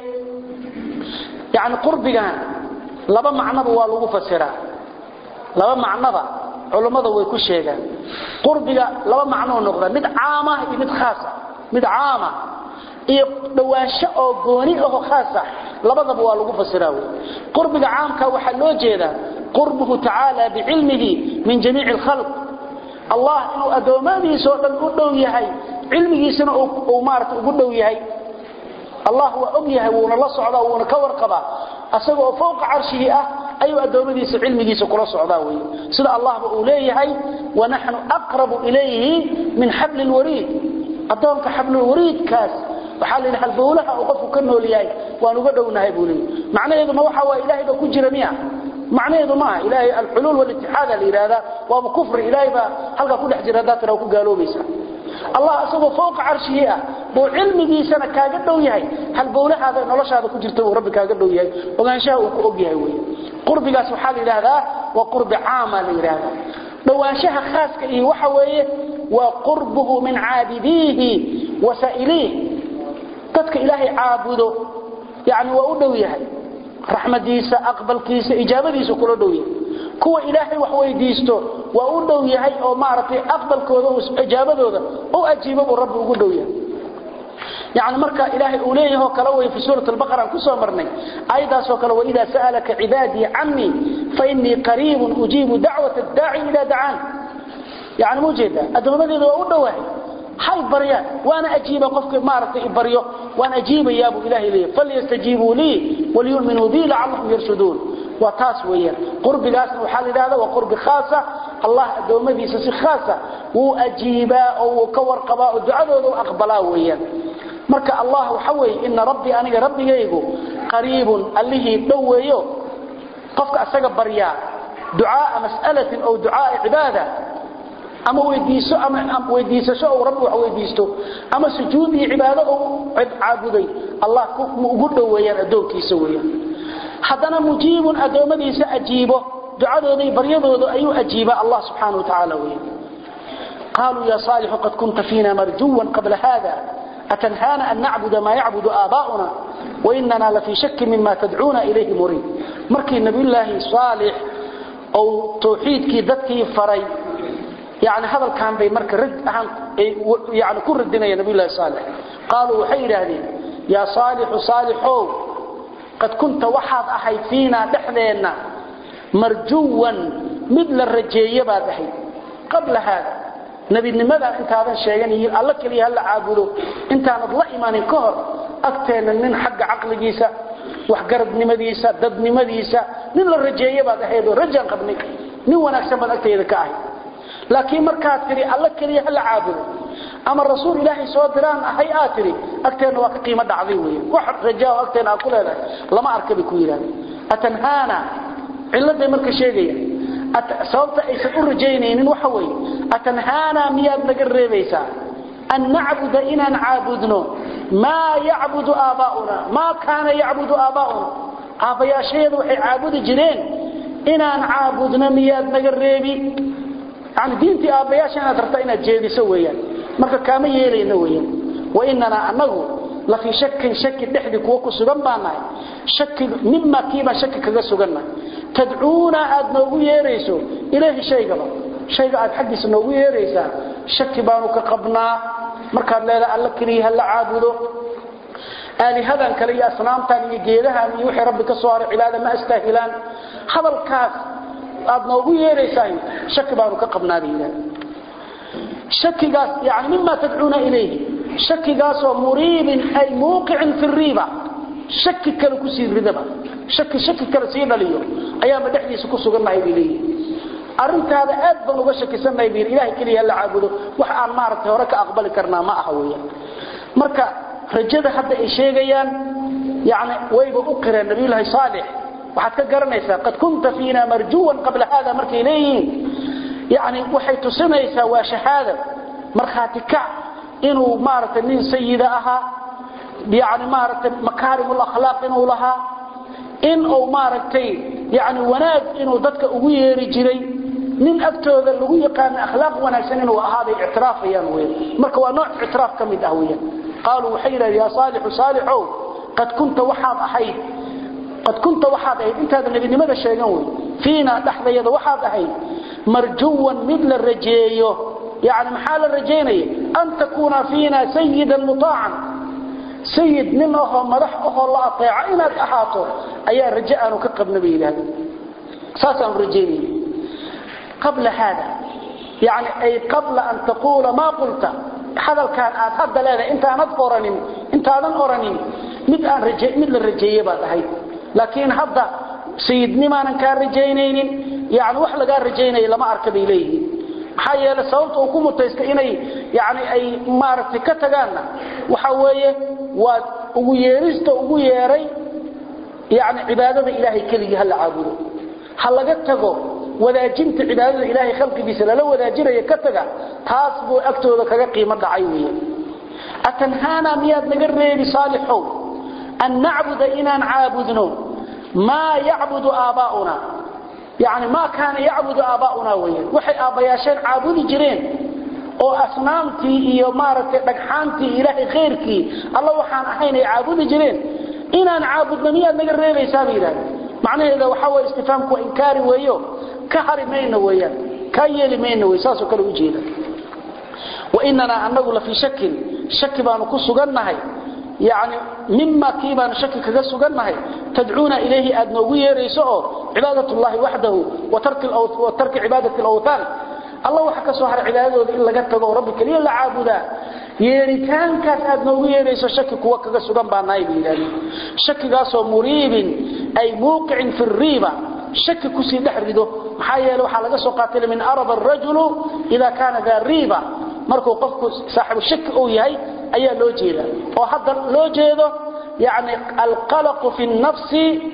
A: يعني قربنا لبا معنى waa lagu fasiraa laba macnaba culimadu way ku sheegaan qurbiga laba macno noqda mid caam ah iyo mid khaas ah mid caam ah iyo dhawaansho oo gooni oo khaas ah labadaba waa lagu fasiraa qurbiga caamka waxa loo jeedaa qurbuhu ta'ala bi'ilmihi min jami' al-khalq Allah inuu adoomadiisa oo dhan u dhow yahay cilmigiisana uu maarta ugu dhow yahay Allah waa og yahay wuuna la socdaa wuuna ka warqaba asagoo fawqa arshihi ah ayu adoomadiisa cilmigiisa kula socdaa weey sida Allah uu leeyahay wa nahnu aqrabu ilayhi min habl al-warid adoonka habl al-warid kaas وحال إلى البولها وقفوا كنه لياي وأنه قدونا هيبولي معنى إذا ما وحوى إلهي بكو جرميع معنى إذا ما إلهي الحلول والاتحاد الإرادة وهو كفر إلهي بحلقة كل حجرادات لو قالوا بيسا الله أصبه فوق عرشه بو علمي دي سنة كاقدوا ياي هالبولها هذا نلاش هذا كجرته وربي كاقدوا ياي وقال شاء وقوقيا وي قرب قاس وحال إلى هذا وقرب عام الإرادة دواشها خاص كإيه وحويه وقربه من عابديه وسائليه dadka ilaahay caabudo yaani waa u dhow yahay raxmadiisa aqbalkiisa ijaabadiisa kula dhow yahay kuwa ilaahay wax weydiisto waa u dhow yahay oo maartay aqbalkooda oo ijaabadooda oo ajiibo rabbi ugu dhow yahay يعني مركا إلهي أوليه كلوه في سورة البقرة كسو مرني أيضا سوكلوه إذا سألك عبادي عني فإني قريب أجيب دعوة الداعي إذا دعان يعني موجودة أدومني ذو أولوه هاي بريان وانا اجيب قفك مارتي بريو وانا اجيب يا ابو الهي لي فليستجيبوا لي وليؤمنوا بي لعلهم يرشدون وتاس ويا قرب ذات وحال هذا وقرب خاصه الله ادومديس سي خاصه واجيبا او كورقبا دعاءه واقبلا ويا marka Allah waxa way in rabbi aniga rabbigaygu qariibun allihi dhaweeyo qofka asaga barya ducaa mas'alatin aw ducaa ibada ama weydiiso ama weydiisasho oo rabbi wax weydiisto ama sujuud iyo cibaado oo caabuday Allah ku ugu dhaweeyaan adoonkiisa weeyaan hadana mujiibun adoomadiisa ajiibo ducadooda iyo baryadooda ayuu ajiiba Allah subhanahu wa ta'ala weeyaan قالوا يا صالح قد كنت فينا مرجوا قبل هذا أتنهانا أن نعبد ما يعبد آباؤنا وإننا لفي شك مما تدعونا إليه مريد مركي النبي الله صالح أو توحيد كي ذاتكي فري يعني هذا كان بي مركي رد يعني كل ردنا يا نبي الله صالح قالوا حير هذه يا صالح صالحو قد كنت وحد أحد فينا دحلينا مرجوا مثل الرجية بعد حين قبل هذا nabinimada intaadan sheeganayeen alla kaliya hal caabudo intaanad la imaanin ka hor agteena nin xagga aqligiisa wax garadnimadiisa dadnimadiisa nin la rajeeyay baad ahayd oo rajaan qabnay nin wanaagsan baad agteeda ka ahay laakiin markaad tiri alla kaliya hal caabudo ama rasuul ilaahi soo diraan ahay aad tiri agteena waa ka qiimo dhacday weeyaan wax rajaa agteena ku leedahay lama arkabi ku yiraahdo atanhana cilada marka sheegaya sababta aysan u rajeynaynin waxa weey atanhana miyad naga reebaysa an na'budu ina na'budno ma ya'budu aabaa'una ma kana ya'budu aabaa'una aabayaasheedu waxay caabudi jireen ina na'budno miyad naga reebi aan diinti aabayaashana tarta ina jeediso weeyaan marka kaama yeelayna weeyaan wa inana anagu la fi shakkin shakki dhixdi kuwa ku sugan baanahay shakki mimma kiiba shakki kaga sugannahay tad'uuna aad noogu yeerayso ilaahi shaygaba shayga aad xaqiisa noogu yeeraysa shakki baanu ka qabnaa marka leela alla kaliya la caabudo aalihadan kale iyo asnaamtan iyo geedahan iyo wixii rabbi ka soo haray cibaada ma astaahilaan hadalkaas aad noogu yeeraysaa shakki baanu ka qabnaa ilaahi shakkigaas yaani mimma tad'uuna ilayhi shakkigaas oo muriibin ay muuqicin fi riba shakki kale ku sii ridaba shakki shakki kale sii dhaliyo ayaa madaxdiisa ku sugannahay bileey arintaada aad baan uga shakisanay biir ilaahay kaliya la caabudo wax aan maartay hore ka aqbali karnaa ma aha weeyaan marka rajada hadda ay sheegayaan yaani wayba u qireen nabiyullaahi saalix waxaad ka garanaysaa qad kunta fiina marjuwan qabla hada markay leeyihiin yaani waxay tusinaysaa waa shahaada markhaati ka inuu maartay nin sayida aha yaani maartay makaarimul akhlaaq inuu lahaa in uu maartay yaani wanaag inuu dadka ugu yeeri jiray nin agtooda lagu yaqaan akhlaaq wanaagsan inuu ahaaday i'tiraafayaan weey marka waa nooc i'tiraaf kamid ah weeyaan qaalu hayra ya salih salihu qad kunta wahad ahayd qad kunta wahad ahayd inta nabinimada sheegan weey fiina dhaxdayada wahad ahayd marjuwan mid la rajeeyo yaani maxaa la rajeynay an takuna fiina sayyidan muta'an سيد نمه مدح أهو الله أطيع إنك أحاطه أي رجاء كقب نبي الله ساسا رجيني قبل هذا يعني أي قبل أن تقول ما قلت هذا كان أتحدى لذا أنت أنا أذكرني أنت أنا أرني مثل الرجاء مثل الرجاء بعد هاي لكن هذا سيد نما كان رجينين يعني وحلا قال رجيني لما أركب إليه حيا لصوت وكم تستئني يعني أي مارت كتجانا وحويه ويرست ويري يعني عبادة إلهي كلي هل عابده هل جتجو ولا جنت عبادة إلهي خلق بسلا لو ولا جرى يكتجا تصبو أكتو ذكر قيمة عيوية أتنهانا مياد نجري بصالحه أن نعبد إنا نعبدنا ما يعبد آباؤنا يعني ما كان يعبد آباؤنا وين وحي آباياشين عابد جرين oo asnaamtii iyo maaragtay dhagxaantii ilaahay khayrkii Allah waxaan ahayn ay caabud jireen inaan caabudno miyaad naga reebaysaa biiraan macnaheedu waxa way istifaamku inkaari weeyo ka harimayna weeyaan ka yeelimayna way saaso kale u jeeda wa inna annagu la fi shakkin shakki baanu ku sugannahay يعني مما كيبان شك كذا سجناه تدعون إليه أدنى ويريسه عبادة الله وحده وترك الأوث وترك عبادة الأوثان الله حكى سوحر عباده إلا قد ربك ليه لا عابدا يريتان كان أدنى ويريسه شك كوكا سجن بعناي بيلاني شك قاسو مريب أي موقع في الريبة شك كسي دحرده محايا لو حلقة سو قاتل من أرض الرجل إذا كان ذا الريبة مركو قفكو صاحب الشك أو يهي أي لو جيدا وحتى لو جيدا يعني القلق في النفس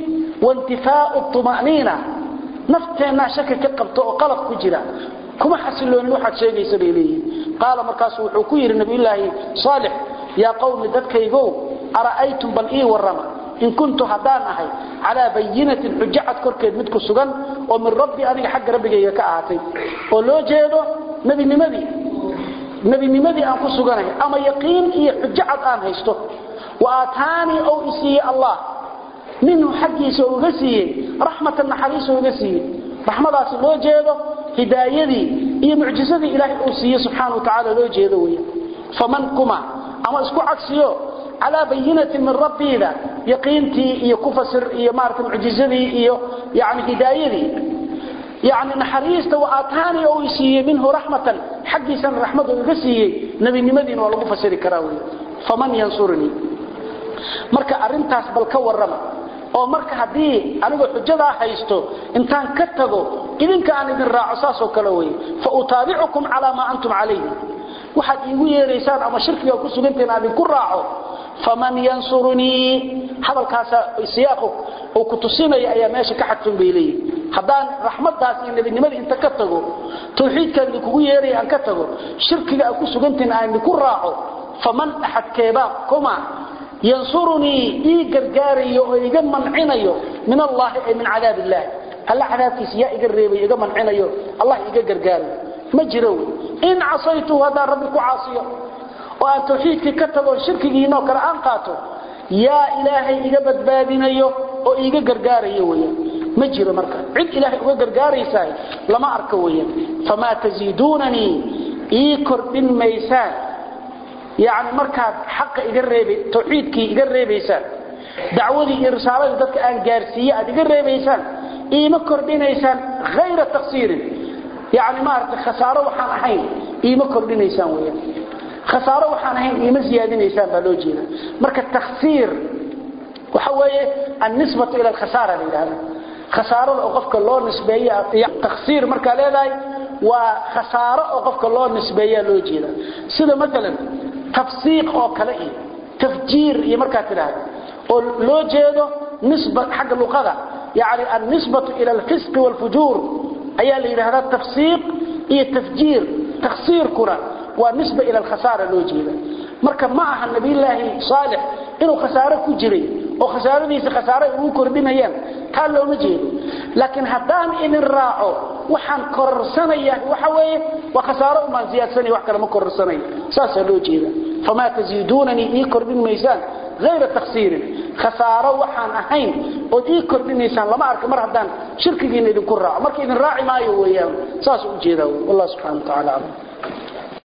A: وانتفاء الطمأنينة نفتنا شك كقبطه وقلق كجرا كما حسلون واحد شيء سبيليه قال مركز وحكير النبي الله صالح يا قوم ددكيغو أرأيتم بل إيه والرمى إن كنت هدان أحي على بينة حجعت كركيد مدكو سغن ومن ربي أنا حق ربي يكأعتي ولو جيدا نبي نمدي نبي نمدي أن كسغنه أما يقين إيه حجعت آن هيستو وآتاني أو إسي الله منه حقي سوغسي رحمة النحريس سوغسي رحمة الله لو جيدا هدايتي إيه معجزتي إلهي أوسيه سبحانه وتعالى لو جيدا ويا فمن كما أما اسكو عكسيو على بينة من ربي إذا يقينتي إيه كفسر إيه مارت معجزتي إيه يعني هدايتي يعني نحريسته وآتاني أو يسيه منه رحمة حقي سن رحمته يقسيه نبي نمدين ولا مفسر كراوي فمن ينصرني marka arintaas bal ka warrama oo marka hadii anigu xujada haysto intaan ka tago idinka aan idin raaco saas oo kale way fa utaabi'ukum ala ma antum alayhi waxaad iigu yeereysaan ama shirkiga ku suganteen aan ku raaco faman yansuruni hadalkaas siyaaqo oo ku tusinaya ayaa meesha ka xadfan beelay hadaan rahmadaas iyo nabinimada inta ka tago tawxiidka kugu yeeray aan ka tago shirkiga ku suganteen aan ku raaco faman ahad keeba kuma ينصرني إيقرقاري وإيقا منعنيو من الله أي من عذاب الله الله عذابك سياء إيقرقاري إيقا منعنيو الله إيقرقاري مجروا إن عصيته هذا ربك عاصيه وأن توحيدك كتبوا شركك ينوك الآنقاته يا إلهي إيقا بدبادينيو وإيقا قرقاري مجروا مركا عد إلهي إيقا قرقاري ساي لما أركويا فما تزيدونني إيكر بن ميسان يعني markaad xaq iga reebay tawxiidkii iga reebaysan dacwadii irsalada dadka aan gaarsiiyay aad iga reebaysan iima kordhinaysan غير تقصير يعني ما arka khasaaro waxaan ahayn iima kordhinaysan weeyaan khasaaro waxaan ahayn iima ziyaadinaysan baa loo jeeda marka taqsiir waxa weeye النسبه الى الخساره leeyahay khasaarada oo qofka loo nisbeeyo taqsiir marka leedahay waa khasaaro oo qofka loo nisbeeyo loo jeeda sida mesela تفسيق او كلا ايه تفجير يمركا تراهد او لو جيدو نسبه حق اللغه يعني النسبه الى الفسق والفجور اي اللي هذا تفسيق اي تفجير تخسير كره ونسبه الى الخساره لو جيده marka ma aha nabi ilaahi salih inuu khasaaro ku jiray oo khasaaradiisa khasaaro uu kordhinayaan taa loo ma jeedo laakiin hadaan in raaco waxaan korsanaya waxa weeye wa khasaaro uma ziyadsanay wax kale ma korsanay saas loo jeeda fama tazidunani ii kordhin meeysan غير تخسير خساره waxaan ahayn oo ii kordhinaysan lama arka mar hadaan shirkigiina idin ku raaco markii idin raaci maayo weeyaan saas u jeedaa wallahu subhanahu wa ta'ala